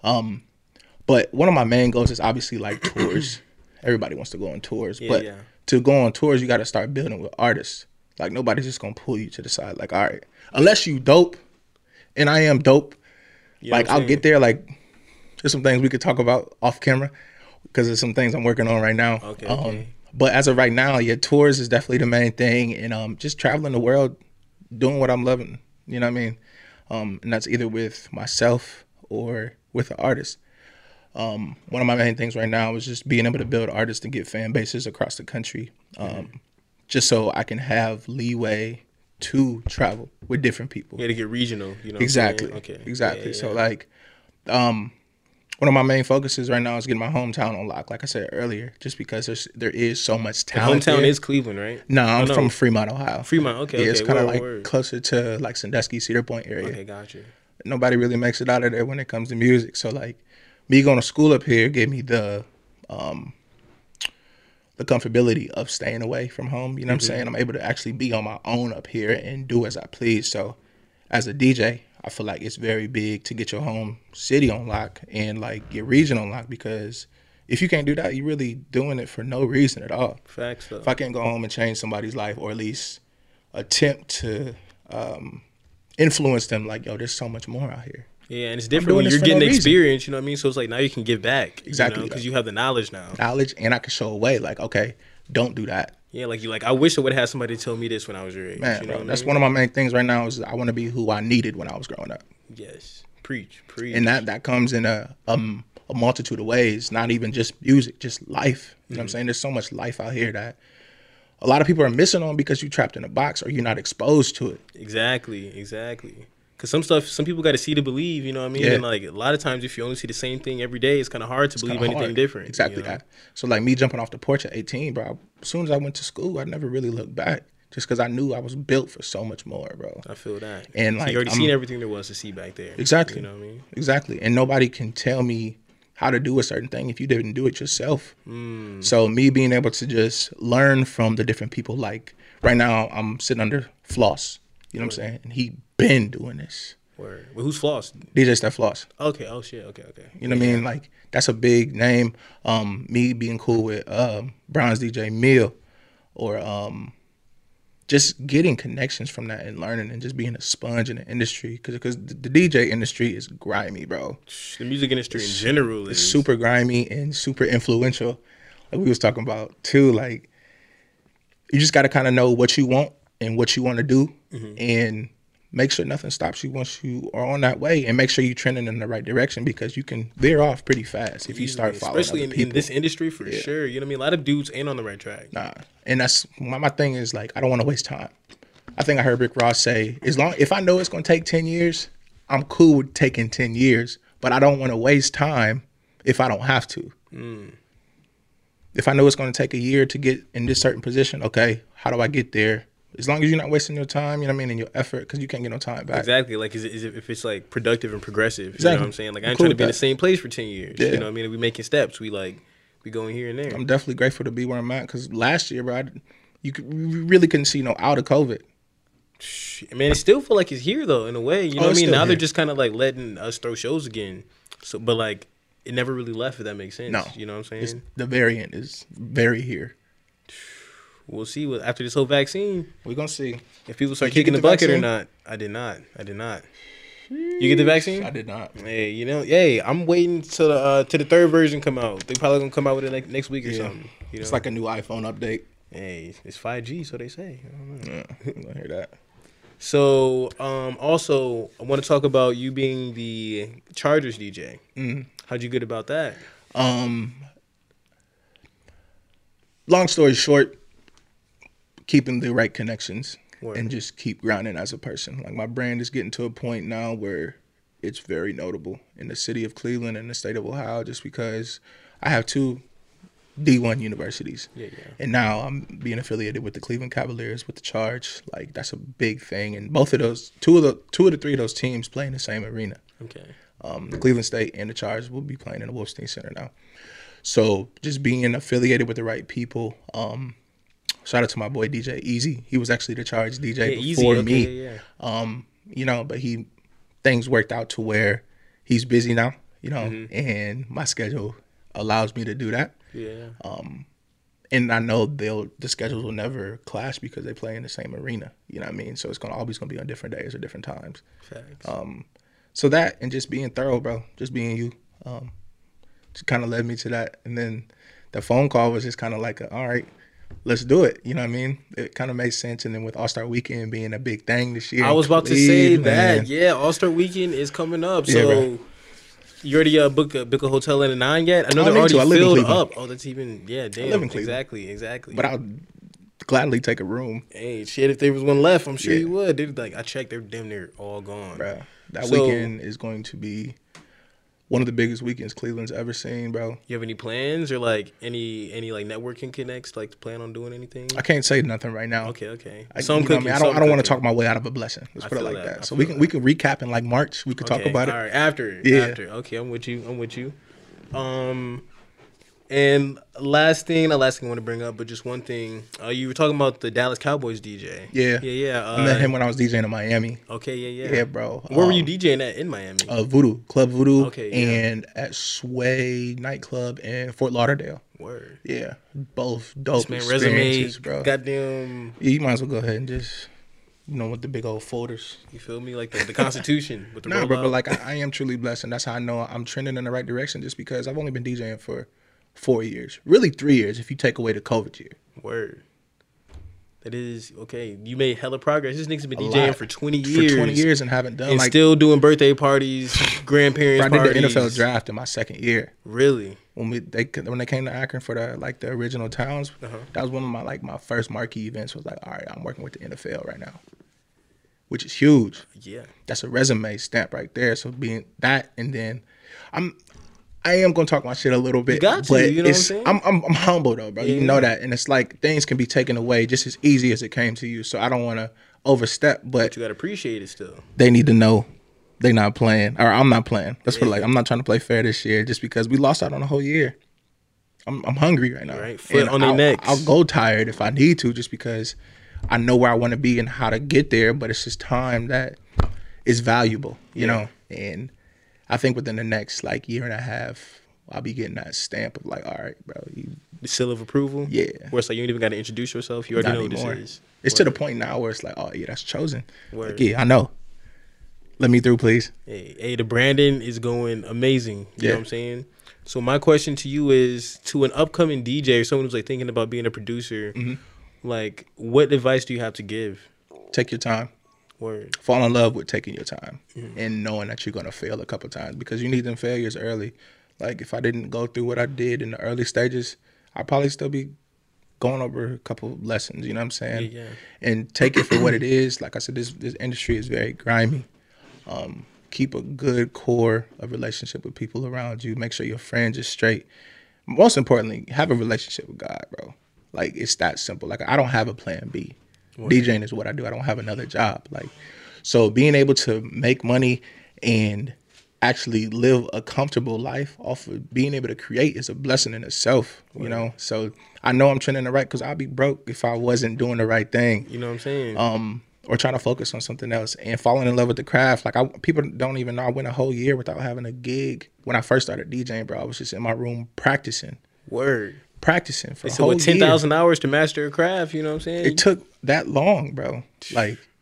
But one of my main goals is obviously like tours. Everybody wants to go on tours, to go on tours, you got to start building with artists. Like, nobody's just going to pull you to the side. Like, all right, unless you dope, and I am dope, you know, like I'll get there. Like, there's some things we could talk about off camera because there's some things I'm working on right now. Okay. But as of right now, tours is definitely the main thing, and just traveling the world, doing what I'm loving. You know what I mean? And that's either with myself or with an artist. One of my main things right now is just being able to build artists and get fan bases across the country, just so I can have leeway to travel with different people. Yeah, to get regional, you know. Exactly. Okay. Exactly. Yeah. So like, one of my main focuses right now is getting my hometown on lock. Like I said earlier, just because there is so much talent. The hometown is Cleveland, right? No, I'm from Fremont, Ohio. Fremont, okay. Yeah, it's kind of like closer to like Sandusky, Cedar Point area. Okay, gotcha. Nobody really makes it out of there when it comes to music. So like, me going to school up here gave me the comfortability of staying away from home. You know what I'm saying? I'm able to actually be on my own up here and do as I please. So as a DJ, I feel like it's very big to get your home city on lock and like your region on lock, because if you can't do that, you're really doing it for no reason at all. Facts though. If I can't go home and change somebody's life, or at least attempt to influence them, like, yo, there's so much more out here. Yeah, and it's different when you're getting experience, you know what I mean? So it's like now you can give back. Exactly. Because you have the knowledge now. Knowledge, and I can show a way, like, okay, don't do that. Yeah, like I wish I would have had somebody tell me this when I was your age. Man, you know bro, that's one of my main things right now is I want to be who I needed when I was growing up. Yes. Preach. And that comes in a multitude of ways, not even just music, just life. You know what I'm saying? There's so much life out here that a lot of people are missing on because you're trapped in a box or you're not exposed to it. Exactly. Because some people got to see to believe, you know what I mean? Yeah. And like a lot of times if you only see the same thing every day, it's kind of hard to believe anything different. Exactly. You know? So like me jumping off the porch at 18, bro, as soon as I went to school, I never really looked back, just because I knew I was built for so much more, bro. I feel that. And like, you already seen everything there was to see back there. Exactly. You know what I mean? Exactly. And nobody can tell me how to do a certain thing if you didn't do it yourself. So me being able to just learn from the different people, like right now I'm sitting under Floss, you know what I'm saying? And he been doing this. Word. Well, who's Floss? DJ Steph Floss. Okay. Oh shit. Okay. You know what I mean? Like that's a big name. Me being cool with Brown's DJ Mill, or just getting connections from that and learning and just being a sponge in the industry, because the DJ industry is grimy, bro. The music industry in general is super grimy and super influential. Like we was talking about too. Like you just got to kind of know what you want and what you want to do, and make sure nothing stops you once you are on that way, and make sure you're trending in the right direction, because you can veer off pretty fast if you start following especially in this industry for sure. You know what I mean? A lot of dudes ain't on the right track. Nah. And that's my thing is, like, I don't want to waste time. I think I heard Rick Ross say, if I know it's going to take 10 years, I'm cool with taking 10 years, but I don't want to waste time if I don't have to. If I know it's going to take a year to get in this certain position, okay, how do I get there? As long as you're not wasting your time, you know what I mean, and your effort, because you can't get no time back. Exactly. Like, is it if it's like productive and progressive? Exactly. You know what I'm saying? Like, I ain't trying to be in the same place for 10 years. Yeah. You know what I mean? We making steps. We going here and there. I'm definitely grateful to be where I'm at, because last year, bro, you really couldn't see no out of COVID. Man, it still feel like it's here though, in a way. You know what I mean? Now they're just kind of like letting us throw shows again. So, but like, it never really left. If that makes sense. No. You know what I'm saying? The variant is very here. We'll see after this whole vaccine. We're gonna see if people start kicking the bucket or not. I did not. You get the vaccine? I did not. Hey, I'm waiting till the third version come out. They probably gonna come out with it next week or something. It's like a new iPhone update. Hey, it's 5G, so they say. I don't know. Yeah, I'm gonna hear that. So, also, I want to talk about you being the Chargers DJ. How'd you get about that? Long story short, keeping the right connections and just keep grinding as a person. Like, my brand is getting to a point now where it's very notable in the city of Cleveland and the state of Ohio, just because I have 2 D1 universities. And now I'm being affiliated with the Cleveland Cavaliers, with the Charge. Like, that's a big thing. And both of those, two of the 3 of those teams play in the same arena. Okay. The Cleveland State and the Charge will be playing in the Wolfstein Center now. So just being affiliated with the right people. Shout out to my boy DJ Easy. He was actually the Charge DJ before me. But things worked out to where he's busy now, and my schedule allows me to do that. And I know the schedules will never clash because they play in the same arena. You know what I mean? So it's always gonna be on different days or different times. Facts. So that, and just being thorough, bro, just being you, just kind of led me to that. And then the phone call was just kind of like, all right, let's do it. You know what I mean? It kind of made sense. And then with All-Star Weekend being a big thing this year, I was about to say that. Yeah, All-Star Weekend is coming up. So you already book a hotel in the 9 yet? I know they're already filled up. Oh, that's even, damn. I live in Cleveland. Exactly. But I'll gladly take a room. Hey, shit, if there was one left, I'm sure you would. Dude, I checked, they're damn near all gone. Bro, that weekend is going to be one of the biggest weekends Cleveland's ever seen, bro. You have any plans or any networking connects, to plan on doing anything? I can't say nothing right now. Okay. I don't want to talk my way out of a blessing. Let's put it like that. So we can recap in March. We could talk about it. All right, after. Okay, I'm with you. And last thing I want to bring up, but just one thing. You were talking about the Dallas Cowboys DJ. Yeah. I met him when I was DJing in Miami. Okay, Yeah, bro. Where were you DJing at in Miami? Voodoo, Club Voodoo. Okay, and at Sway nightclub in Fort Lauderdale. Word. Yeah, both dope experiences, resume, bro. Goddamn. Yeah, you might as well go ahead and just, with the big old folders. You feel me? Like the Constitution with the bro, but I am truly blessed, and that's how I know I'm trending in the right direction, just because I've only been DJing for 4 years, really 3 years if you take away the COVID year. Word. That is okay. You made hella progress. This nigga's been DJing for 20 years. For 20 years and haven't done. And still doing birthday parties, grandparents parties. I did the NFL draft in my second year. Really? When they came to Akron for the original towns, that was one of my first marquee events. Was like, all right, I'm working with the NFL right now, which is huge. Yeah, that's a resume stamp right there. So being that, and then I am gonna talk my shit a little bit. You got to, but you know what I'm saying? I'm humble though, bro. You know that, and it's like things can be taken away just as easy as it came to you. So I don't want to overstep, but you gotta appreciate it still. They need to know they're not playing, or I'm not playing. That's what I'm not trying to play fair this year, just because we lost out on the whole year. I'm hungry right now. Right, foot on their necks. I'll go tired if I need to, just because I know where I want to be and how to get there. But it's just time that is valuable, you know. And I think within the next year and a half, I'll be getting that stamp of all right, bro. The seal of approval? Yeah. Where it's you ain't even got to introduce yourself. You already know what this is. It's to the point now where it's oh, yeah, that's chosen. Yeah, I know. Let me through, please. Hey, the branding is going amazing. You know what I'm saying? So my question to you is, to an upcoming DJ or someone who's thinking about being a producer, what advice do you have to give? Take your time. Word. Fall in love with taking your time and knowing that you're going to fail a couple times, because you need them failures early. If I didn't go through what I did in the early stages, I'd probably still be going over a couple lessons, you know what I'm saying? Yeah. And take it for what it is. Like I said, this industry is very grimy. Keep a good core of relationship with people around you. Make sure your friends are straight. Most importantly, have a relationship with God, bro. It's that simple. I don't have a plan B. What? DJing is what I do. I don't have another job. So being able to make money and actually live a comfortable life off of being able to create is a blessing in itself, you know? So I know I'm trending the right, because I'd be broke if I wasn't doing the right thing. You know what I'm saying? Or trying to focus on something else and falling in love with the craft. People don't even know I went a whole year without having a gig. When I first started DJing, bro, I was just in my room practicing. Word. Practicing for a whole year. 10,000 hours to master a craft, you know what I'm saying? It took that long, bro.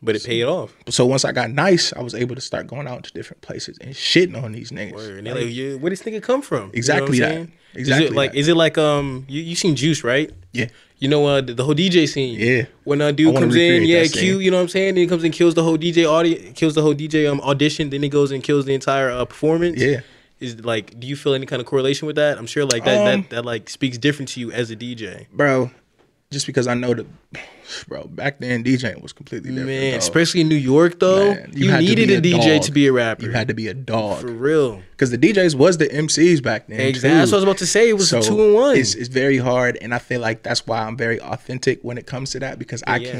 But it paid off. So once I got nice, I was able to start going out to different places and shitting on these niggas. Word. And they're like, where this nigga come from? Exactly, you know that. Exactly. Is it like you seen Juice, right? Yeah. You know the whole DJ scene. Yeah. When a dude comes in, Q, you know what I'm saying? Then he comes and kills the whole DJ audience, kills the whole DJ audition. Then he goes and kills the entire performance. Yeah. Is like, do you feel any kind of correlation with that? I'm sure like that like speaks different to you as a DJ, bro. Just because I know back then DJing was completely different. Man, though. Especially in New York though, you needed a DJ to be a rapper. You had to be a dog for real. Because the DJs was the MCs back then. Exactly. That's what I was about to say. It was a 2-in-1. It's very hard, and I feel like that's why I'm very authentic when it comes to that because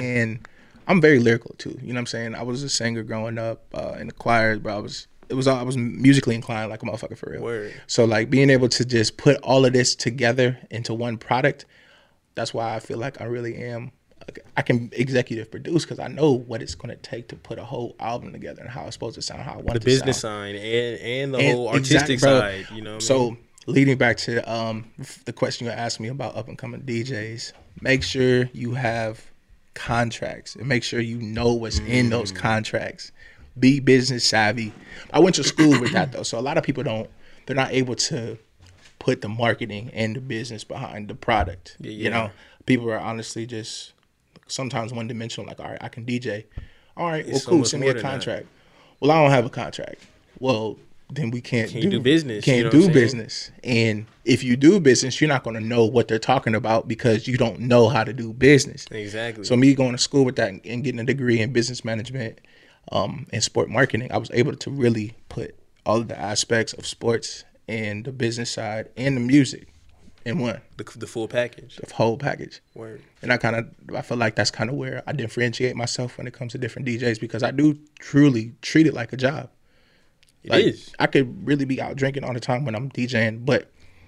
I'm very lyrical too. You know what I'm saying? I was a singer growing up in the choirs, bro. I was musically inclined like a motherfucker for real. Word. So like being able to just put all of this together into one product, that's why I feel like I really am. I can executive produce because I know what it's going to take to put a whole album together and how it's supposed to sound, how I want it to sound. The business side and the whole artistic side, you know. So leading back to the question you asked me about up and coming DJs, make sure you have contracts and make sure you know what's in those contracts. Be business savvy. I went to school with that though, so a lot of people they're not able to put the marketing and the business behind the product. Yeah. You know, people are honestly just sometimes one dimensional. Like, all right, I can DJ. All right, well, cool. Send me a contract. Well, I don't have a contract. Well, then we can't do business. Can't do business. And if you do business, you're not going to know what they're talking about because you don't know how to do business. Exactly. So me going to school with that and getting a degree in business management and sport marketing, I was able to really put all of the aspects of sports and the business side and the music in one. The full package. The whole package. Word. And I feel like that's kind of where I differentiate myself when it comes to different DJs because I do truly treat it like a job. It is. I could really be out drinking all the time when I'm DJing, but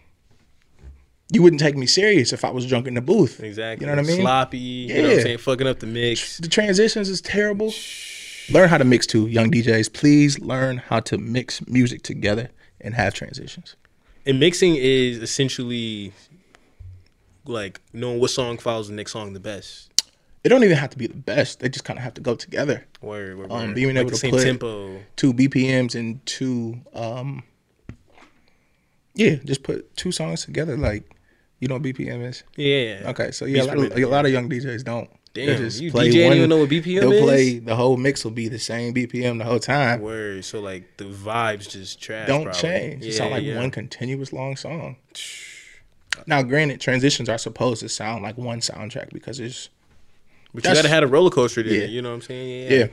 you wouldn't take me serious if I was drunk in the booth. Exactly. You know what I mean? Sloppy. You know what I'm saying? Fucking up the mix. The transitions is terrible. Learn how to mix too, young DJs. Please learn how to mix music together and have transitions. And mixing is essentially like knowing what song follows the next song the best. It don't even have to be the best. They just kind of have to go together. Word. Being able to put tempo. 2 BPMs and 2 just put 2 songs together. Like, you know what BPM is? Yeah. Okay, so yeah, a lot of young DJs don't. Damn, just you play DJ don't know what BPM they'll is? Play, the whole mix will be the same BPM the whole time. Word, so like the vibes just trash. Don't change. It sound like one continuous long song. Now, granted, transitions are supposed to sound like one soundtrack because it's... But you gotta have a roller coaster there, you know what I'm saying?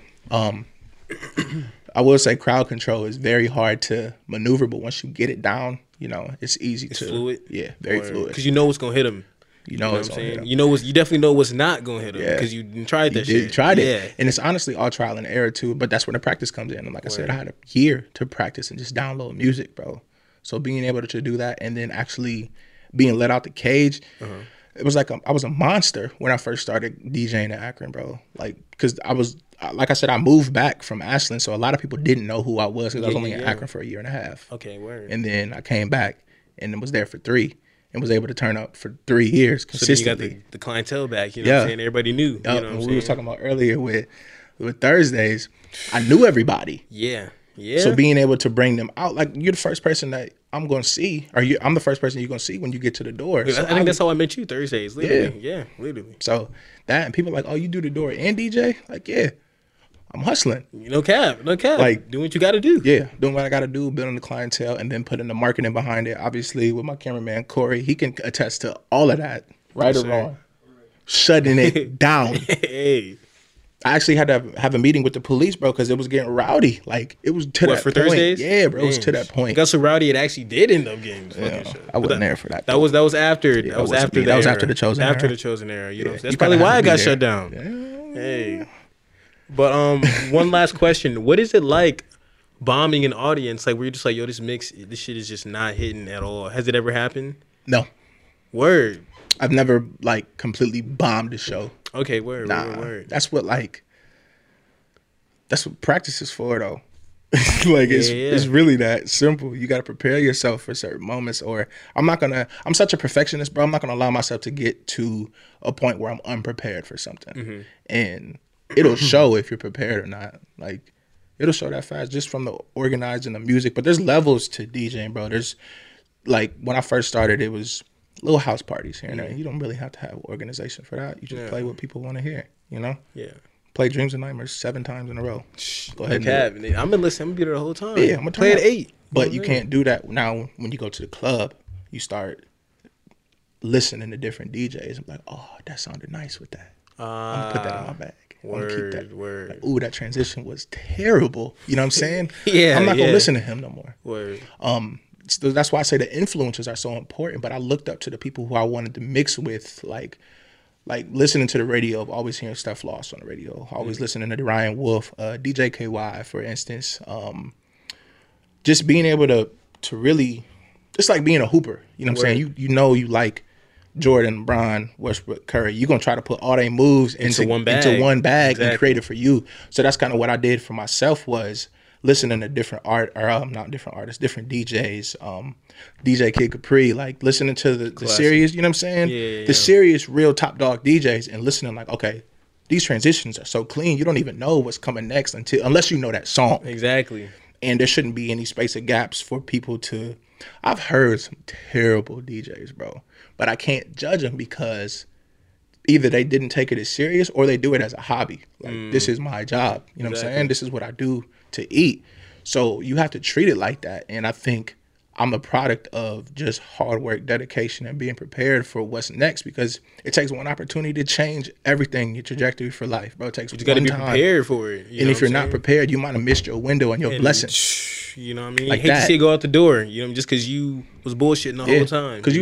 Yeah. I will say crowd control is very hard to maneuver, but once you get it down, you know, it's easy to... fluid? Yeah, very fluid. Because you know what's gonna hit them. You know what I'm saying? You definitely know what's not gonna hit them because you tried that shit. Tried it, and it's honestly all trial and error too. But that's when the practice comes in. And like I said, I had a year to practice and just download music, bro. So being able to do that and then actually being let out the cage, it was like I was a monster when I first started DJing in Akron, bro. Like, because like I said, I moved back from Ashland, so a lot of people didn't know who I was because I was only in Akron for a year and a half. Okay, word. And then I came back and was there for 3. And was able to turn up for 3 years consistently. So then you got the clientele back, you know what I'm saying? Everybody knew. You know what I'm saying? We were talking about earlier with Thursdays, I knew everybody. Yeah. So being able to bring them out, like you're the first person that I'm going to see, I'm the first person you're going to see when you get to the door. So I think that's how I met you Thursdays, literally. Yeah, literally. So that, and people are like, oh, you do the door and DJ? Like, yeah. I'm hustling. No cap. Like, doing what you got to do. Yeah, doing what I got to do, building the clientele, and then putting the marketing behind it. Obviously, with my cameraman, Corey, he can attest to all of that, right or wrong. Shutting it down. Hey. I actually had to have a meeting with the police, bro, because it was getting rowdy. Like, it was to that for point. Thursdays? Yeah, bro, it was to that point. It got so rowdy, it actually did end up getting I wasn't there for that. That was after. That was after the chosen era. After the chosen era. You know, that's probably why I got shut down. Yeah. Hey. But one last question. What is it like bombing an audience? Like, where you're just like, yo, this shit is just not hitting at all. Has it ever happened? No. Word. I've never, like, completely bombed a show. Okay, word. That's what practice is for, though. Like, it's really that simple. You got to prepare yourself for certain moments, or I'm such a perfectionist, bro. I'm not going to allow myself to get to a point where I'm unprepared for something. And it'll show if you're prepared or not. Like, it'll show that fast just from the organizing the music. But there's levels to DJing, bro. There's, like, when I first started, it was little house parties here and there. You don't really have to have organization for that. You just play what people want to hear, you know? Yeah. Play Dreams and Nightmares 7 times in a row. Go ahead. I'm gonna listen. I'm gonna be there the whole time. Yeah, I'm gonna play at 8. But you can't do that now. When you go to the club, you start listening to different DJs. I'm like, oh, that sounded nice with that. I'm gonna put that in my bag. Word. Like, ooh, that transition was terrible. You know what I'm saying? Yeah. I'm not gonna listen to him no more. Word. So that's why I say the influencers are so important. But I looked up to the people who I wanted to mix with, like listening to the radio, always hearing Steph Loss on the radio, always listening to Ryan Wolf, DJ KY, for instance. Just being able to really, just like being a hooper. You know what I'm saying? You like Jordan, LeBron, Westbrook, Curry. You're going to try to put all their moves into one bag exactly. And create it for you. So that's kind of what I did for myself, was listening to different different DJs, DJ Kid Capri, like listening to the serious, you know what I'm saying? Yeah. The serious, real top dog DJs, and listening like, okay, these transitions are so clean, you don't even know what's coming next unless you know that song. Exactly. And there shouldn't be any space of gaps for people to. I've heard some terrible DJs, bro, but I can't judge them because either they didn't take it as serious or they do it as a hobby. Like, this is my job. You know what I'm saying? This is what I do to eat. So you have to treat it like that. And I think I'm a product of just hard work, dedication, and being prepared for what's next, because it takes one opportunity to change everything, your trajectory for life, bro. It takes one time. You got to be prepared for it. And if you're not prepared, you might have missed your window and your blessing. You know what I mean? Like, hate to see it go out the door, you know, just because you was bullshitting the whole time. Because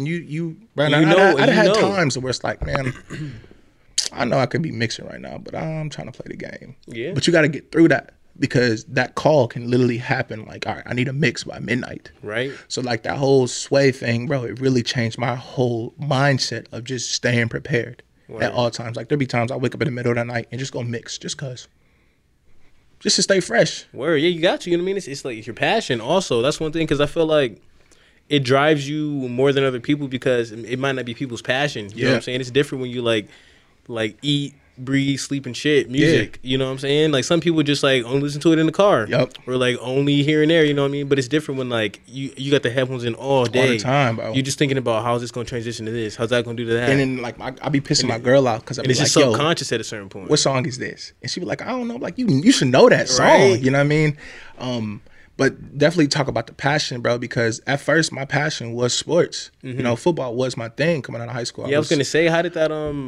I'd had times where it's like, man, I know I could be mixing right now, but I'm trying to play the game. Yeah. But you got to get through that, because that call can literally happen like, all right, I need a mix by midnight. Right. So like that whole sway thing, bro, it really changed my whole mindset of just staying prepared at all times. Like, there'll be times I wake up in the middle of the night and just go mix just because. Just to stay fresh. Word, yeah, you got to. You know what I mean? It's like your passion also. That's one thing, because I feel like it drives you more than other people, because it might not be people's passion. You know what I'm saying? It's different when you like eat, breathe, sleep, and shit music. You know what I'm saying? Like, some people just like only listen to it in the car. Yep. Or like only here and there, you know what I mean? But it's different when like you got the headphones in all day. All the time, bro. You're just thinking about how's this going to transition to this? How's that going to do to that? And then like I be pissing my girl out, because I be it's like, just subconscious at a certain point. What song is this? And she be like, I don't know. Like, you should know that song. Right. You know what I mean? But definitely talk about the passion, bro, because at first my passion was sports. You know, football was my thing coming out of high school. Yeah, I was going to say, how did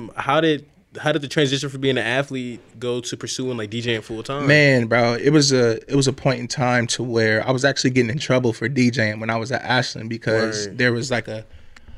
the transition from being an athlete go to pursuing like DJing full time? Man, bro, it was a point in time to where I was actually getting in trouble for DJing when I was at Ashland, because there was like a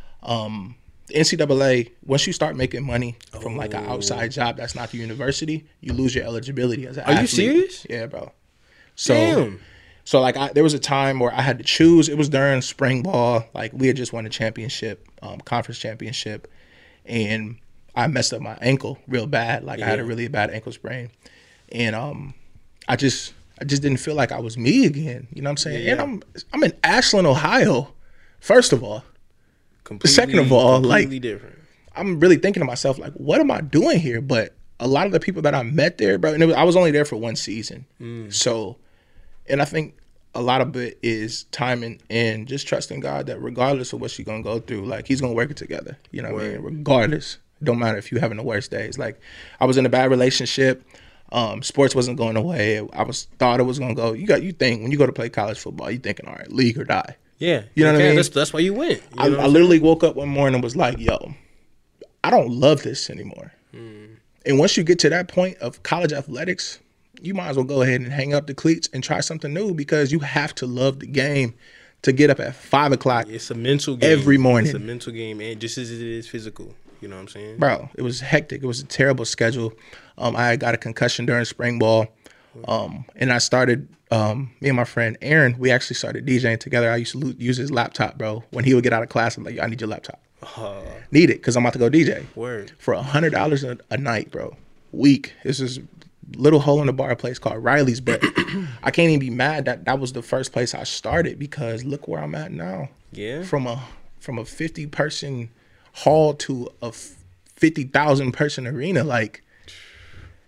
NCAA. Once you start making money from like an outside job that's not the university, you lose your eligibility as an athlete. Are you serious? Yeah, bro. So like there was a time where I had to choose. It was during spring ball. Like, we had just won a championship, conference championship, and I messed up my ankle real bad. Like, I had a really bad ankle sprain. And I just didn't feel like I was me again. You know what I'm saying? Yeah. And I'm in Ashland, Ohio, first of all. Second of all, like, different. I'm really thinking to myself, like, what am I doing here? But a lot of the people that I met there, bro, and I was only there for one season. So, and I think a lot of it is timing and just trusting God that regardless of what you're going to go through, like, he's going to work it together. You know what I mean? Regardless. Don't matter if you're having the worst days. Like, I was in a bad relationship. Sports wasn't going away. Thought it was going to go. You think when you go to play college football, you thinking, all right, league or die. Yeah. You know what I mean? That's why you went. I literally woke up one morning and was like, yo, I don't love this anymore. And once you get to that point of college athletics, you might as well go ahead and hang up the cleats and try something new, because you have to love the game to get up at 5 o'clock. It's a mental game. Every morning. It's a mental game, and just as it is physical. You know what I'm saying? Bro, it was hectic. It was a terrible schedule. I got a concussion during spring ball. And I started, me and my friend Aaron, we actually started DJing together. I used to use his laptop, bro. When he would get out of class, I'm like, I need your laptop. Need it, because I'm about to go DJ. Word. For $100 a night, bro. Week. This is little hole in the bar place called Riley's, but I can't even be mad that was the first place I started, because look where I'm at now. Yeah. From a 50-person hall to a 50,000 person arena, like,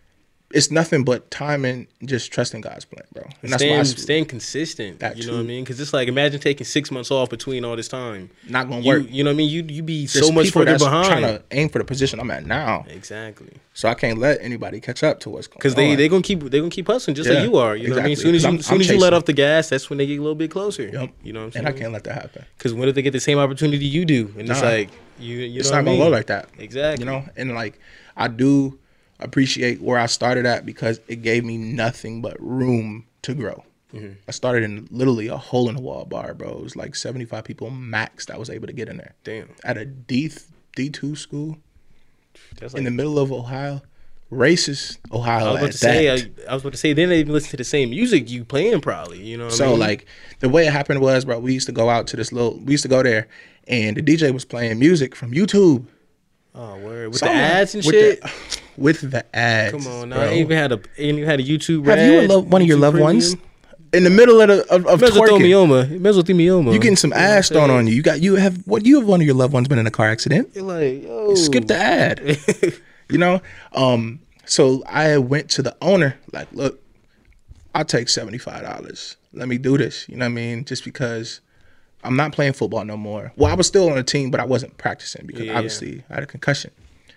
it's nothing but time and just trusting God's plan, bro. And that's staying consistent. You know what I mean? Because it's like, imagine taking 6 months off between all this time. Not gonna work. You know what I mean? You be so much further behind. Trying to aim for the position I'm at now. Exactly. So I can't let anybody catch up to what's going on. Because they're gonna keep hustling just like you are. You know what I mean? As soon as you let off the gas, that's when they get a little bit closer. Yep. You know what I'm saying? And I can't let that happen. Because when if they get the same opportunity you do, and it's like it's not gonna go like that. Exactly. You know, and like I do appreciate where I started at because it gave me nothing but room to grow. Mm-hmm. I started in literally a hole in the wall bar, bro. It was like 75 people max that was able to get in there. Damn. At a D2 school in the middle of Ohio. Racist Ohio. I was about to say, then they listen to the same music you playing probably, you know what I mean? Like the way it happened was, bro, we used to go out to we used to go there and the DJ was playing music from YouTube. Oh, word. With the ads and shit? With the ads. Come on, now. I even had a YouTube ad. Have you one of your loved ones in the middle of twerking? Mesothelioma. You getting some ads thrown on you. You have one of your loved ones been in a car accident? You're like, yo. Skip the ad. You know? So I went to the owner, like, look, I'll take $75. Let me do this. You know what I mean? Just because I'm not playing football no more. Well, I was still on the team, but I wasn't practicing because obviously I had a concussion.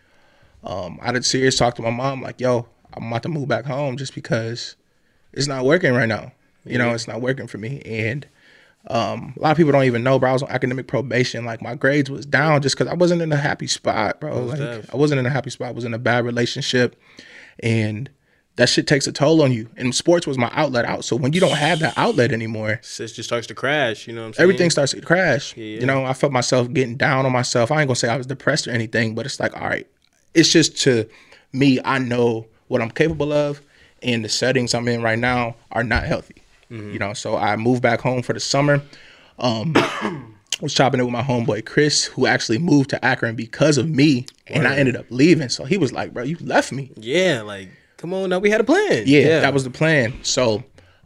I had a serious talk to my mom, like, yo, I'm about to move back home just because it's not working right now. You know, it's not working for me. And a lot of people don't even know, bro, I was on academic probation. Like, my grades was down just because I wasn't in a happy spot, bro. Like, I wasn't in a happy spot. I was in a bad relationship. And that shit takes a toll on you. And sports was my outlet out. So when you don't have that outlet anymore, it just starts to crash, you know what I'm saying? Everything starts to crash. Yeah. You know, I felt myself getting down on myself. I ain't gonna say I was depressed or anything, but it's like, all right, it's just to me, I know what I'm capable of, and the settings I'm in right now are not healthy. Mm-hmm. You know, so I moved back home for the summer. Was chopping it with my homeboy Chris, who actually moved to Akron because of me, and I ended up leaving. So he was like, bro, you left me. Yeah, like, come on, now we had a plan. Yeah, that was the plan. So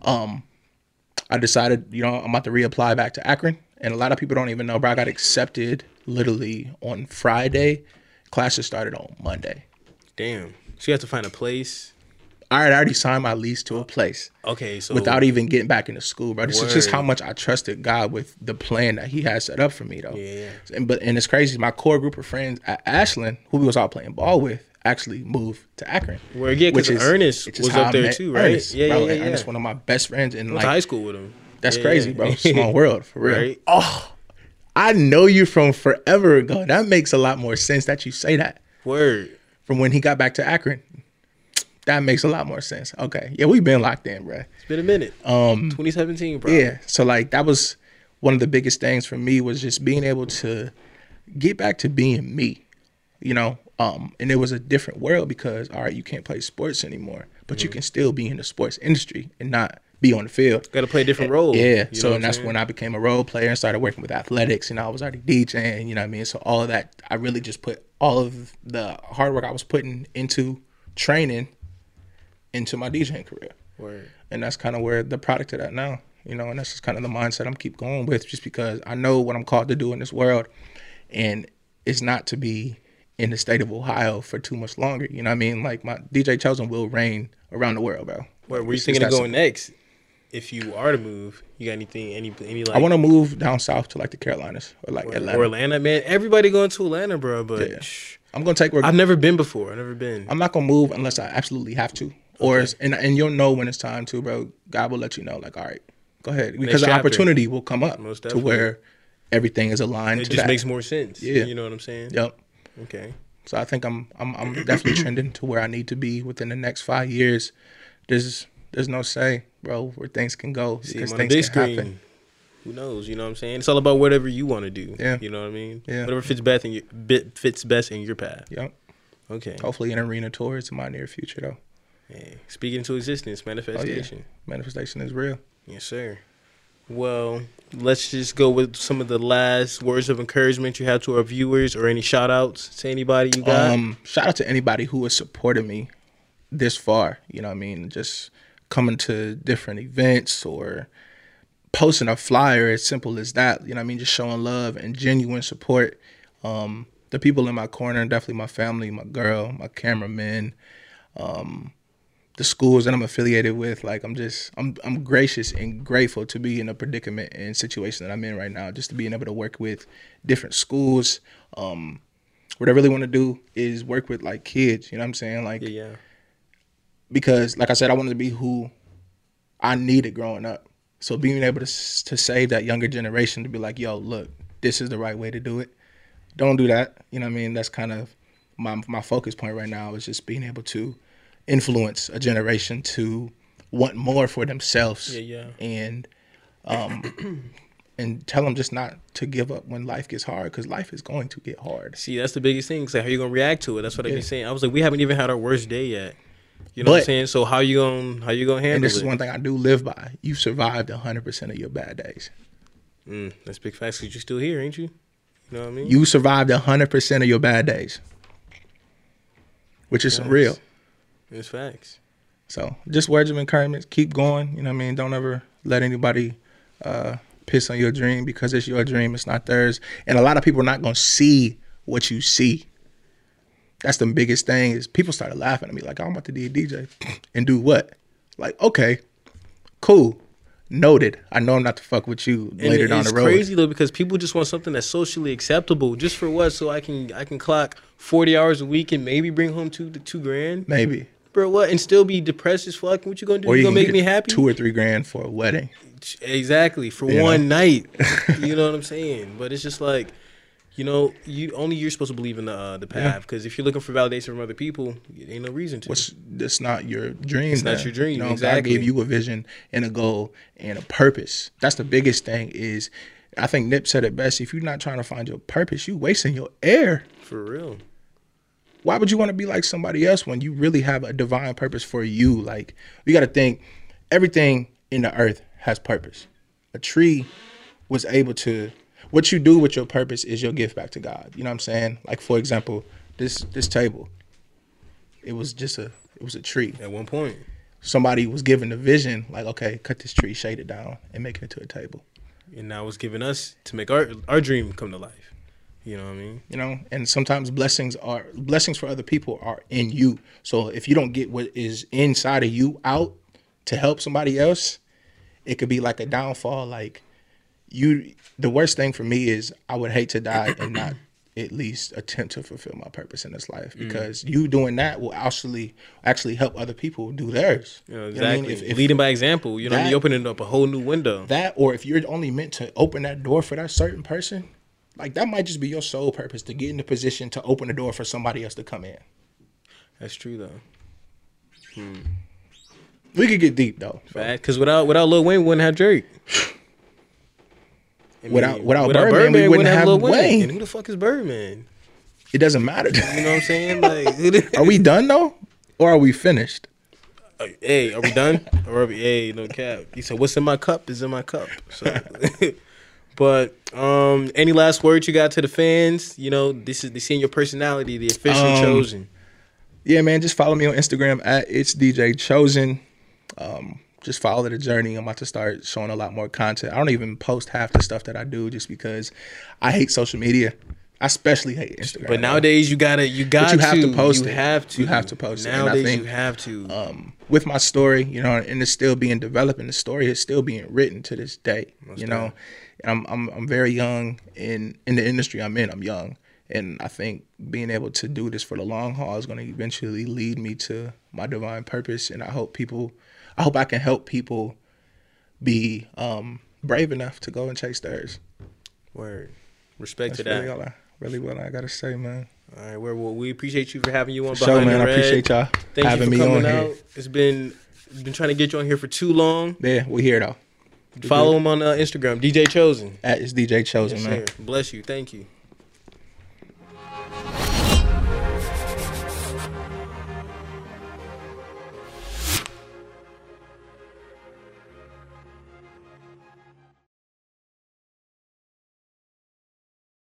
I decided, you know, I'm about to reapply back to Akron. And a lot of people don't even know, bro, I got accepted literally on Friday. Classes started on Monday. Damn. So you have to find a place. I had already signed my lease to a place. Okay, so without even getting back into school, bro. This is just how much I trusted God with the plan that He had set up for me, though. Yeah. And it's crazy. My core group of friends at Ashland, who we was all playing ball with, actually moved to Akron. Well, yeah, because Ernest was up there too, right? Ernest, yeah. Ernest, one of my best friends, and went to high school with him. That's crazy, bro. Small world, for real. Right. Oh, I know you from forever ago. That makes a lot more sense that you say that. Word. From when he got back to Akron. That makes a lot more sense. Okay. Yeah, we've been locked in, bro. It's been a minute. 2017, bro. Yeah. So, like, that was one of the biggest things for me was just being able to get back to being me, you know? And it was a different world because, all right, you can't play sports anymore, but you can still be in the sports industry and not be on the field. Got to play a different role. Yeah. So, and that's when I became a role player and started working with athletics, and I was already DJing, you know what I mean? So, all of that, I really just put all of the hard work I was putting into training into my DJing career. Word. And that's kind of where the product of that now, you know, and that's just kind of the mindset I'm keep going with, just because I know what I'm called to do in this world, and it's not to be in the state of Ohio for too much longer. You know what I mean? Like, my DJ Chosen will reign around the world, bro. Where you thinking of going next? If you are to move, you got anything, any like? I want to move down south to like the Carolinas or like Atlanta. Or Atlanta, man. Everybody going to Atlanta, bro. But yeah. I'm gonna take. I've never been before. I've never been. I'm not gonna move unless I absolutely have to. Or and you'll know when it's time to, bro. God will let you know, like, all right, go ahead, because the opportunity will come up to where everything is aligned. It just makes more sense. Yeah, you know what I'm saying. Yep. Okay. So I think I'm definitely trending to where I need to be within the next 5 years. There's no say, bro, where things can go because things can happen. Who knows? You know what I'm saying? It's all about whatever you want to do. Yeah. You know what I mean? Yeah. Whatever fits best in your path. Yep. Okay. Hopefully an arena tour is in my near future, though. Hey, speaking into existence, manifestation. Oh, yeah. Manifestation is real. Yes, sir. Well, let's just go with some of the last words of encouragement you have to our viewers, or any shout outs to anybody you got. Shout out to anybody who has supported me this far. You know what I mean? Just coming to different events or posting a flyer, as simple as that. You know what I mean? Just showing love and genuine support. The people in my corner, definitely my family, my girl, my cameraman, the schools that I'm affiliated with. Like I'm gracious and grateful to be in a predicament and situation that I'm in right now, just to being able to work with different schools. What I really want to do is work with like kids, you know what I'm saying? Like, yeah. Because like I said, I wanted to be who I needed growing up. So being able to save that younger generation, to be like, yo, look, this is the right way to do it. Don't do that. You know what I mean? That's kind of my focus point right now, is just being able to influence a generation to want more for themselves. Yeah. And and tell them just not to give up when life gets hard, because life is going to get hard. See, that's the biggest thing. So how you gonna react to it? That's what I be saying. I was like, we haven't even had our worst day yet. You know what I'm saying? So how you gonna handle it? And this is one thing I do live by. You survived 100% of your bad days. That's big facts, because you're still here, ain't you? You know what I mean? You survived 100% of your bad days, which is some real. It's facts. So just words of encouragement. Keep going. You know what I mean? Don't ever let anybody piss on your dream, because it's your dream. It's not theirs. And a lot of people are not going to see what you see. That's the biggest thing, is people started laughing at me like, oh, I'm about to be a DJ and do what? Like, okay, cool. Noted. I know I'm not to fuck with you later down the road. It's crazy though, because people just want something that's socially acceptable. Just for what? So I can clock 40 hours a week and maybe bring home $2,000? Maybe. Bro, what? And still be depressed as fuck? What you gonna do? Or you gonna make me happy? $2,000 or $3,000 for a wedding. Exactly. For one night. You know what I'm saying? But it's just like, you know, you're supposed to believe in the path, because if you're looking for validation from other people, it ain't no reason to. That's not your dream. It's not your dream. You know, exactly. God gave you a vision and a goal and a purpose. That's the biggest thing. Is I think Nip said it best. If you're not trying to find your purpose, you wasting your air. For real. Why would you want to be like somebody else when you really have a divine purpose for you? Like, we got to think everything in the earth has purpose. A tree was able to. What you do with your purpose is your gift back to God. You know what I'm saying? Like, for example, this table, it was a tree. At one point. Somebody was given the vision, like, okay, cut this tree, shade it down, and make it into a table. And now it's given us to make our dream come to life. You know what I mean? You know, and sometimes blessings for other people are in you. So if you don't get what is inside of you out to help somebody else, it could be like a downfall. Like, the worst thing for me is I would hate to die and not at least attempt to fulfill my purpose in this life, because you doing that will actually help other people do theirs. Yeah, exactly. You know what I mean? If leading by example, you know, you're opening up a whole new window. That, or if you're only meant to open that door for that certain person, like, that might just be your sole purpose, to get in the position to open the door for somebody else to come in. That's true though. We could get deep though. Because without Lil Wayne, we wouldn't have Drake. I mean, without Birdman, we wouldn't have Lil Wayne. And who the fuck is Birdman? It doesn't matter. You know what I'm saying? Like, are we done though, or are we finished? Hey, are we done? Or are we? Hey, no cap. He said, "What's in my cup is in my cup." So, but any last words you got to the fans? You know, this is seeing your personality, the official Chosen. Yeah, man. Just follow me on Instagram at It's DJ Chosen. Just follow the journey. I'm about to start showing a lot more content. I don't even post half the stuff that I do, just because I hate social media. I especially hate Instagram. But nowadays you have to post it. You have to post it. Nowadays you have to. With my story, you know, and it's still being developed, and the story is still being written to this day. You know, and I'm very young in the industry I'm in. I'm young, and I think being able to do this for the long haul is going to eventually lead me to my divine purpose. And I hope I can help people be brave enough to go and chase theirs. Word. Respect to that. Really what I gotta say, man. All right, well, we appreciate you for having you on Behind the Red. I appreciate y'all having me on here. It's been trying to get you on here for too long. Yeah, we're here though. Follow him on Instagram, DJ Chosen. At It's DJ Chosen, yes, man. Sir. Bless you. Thank you.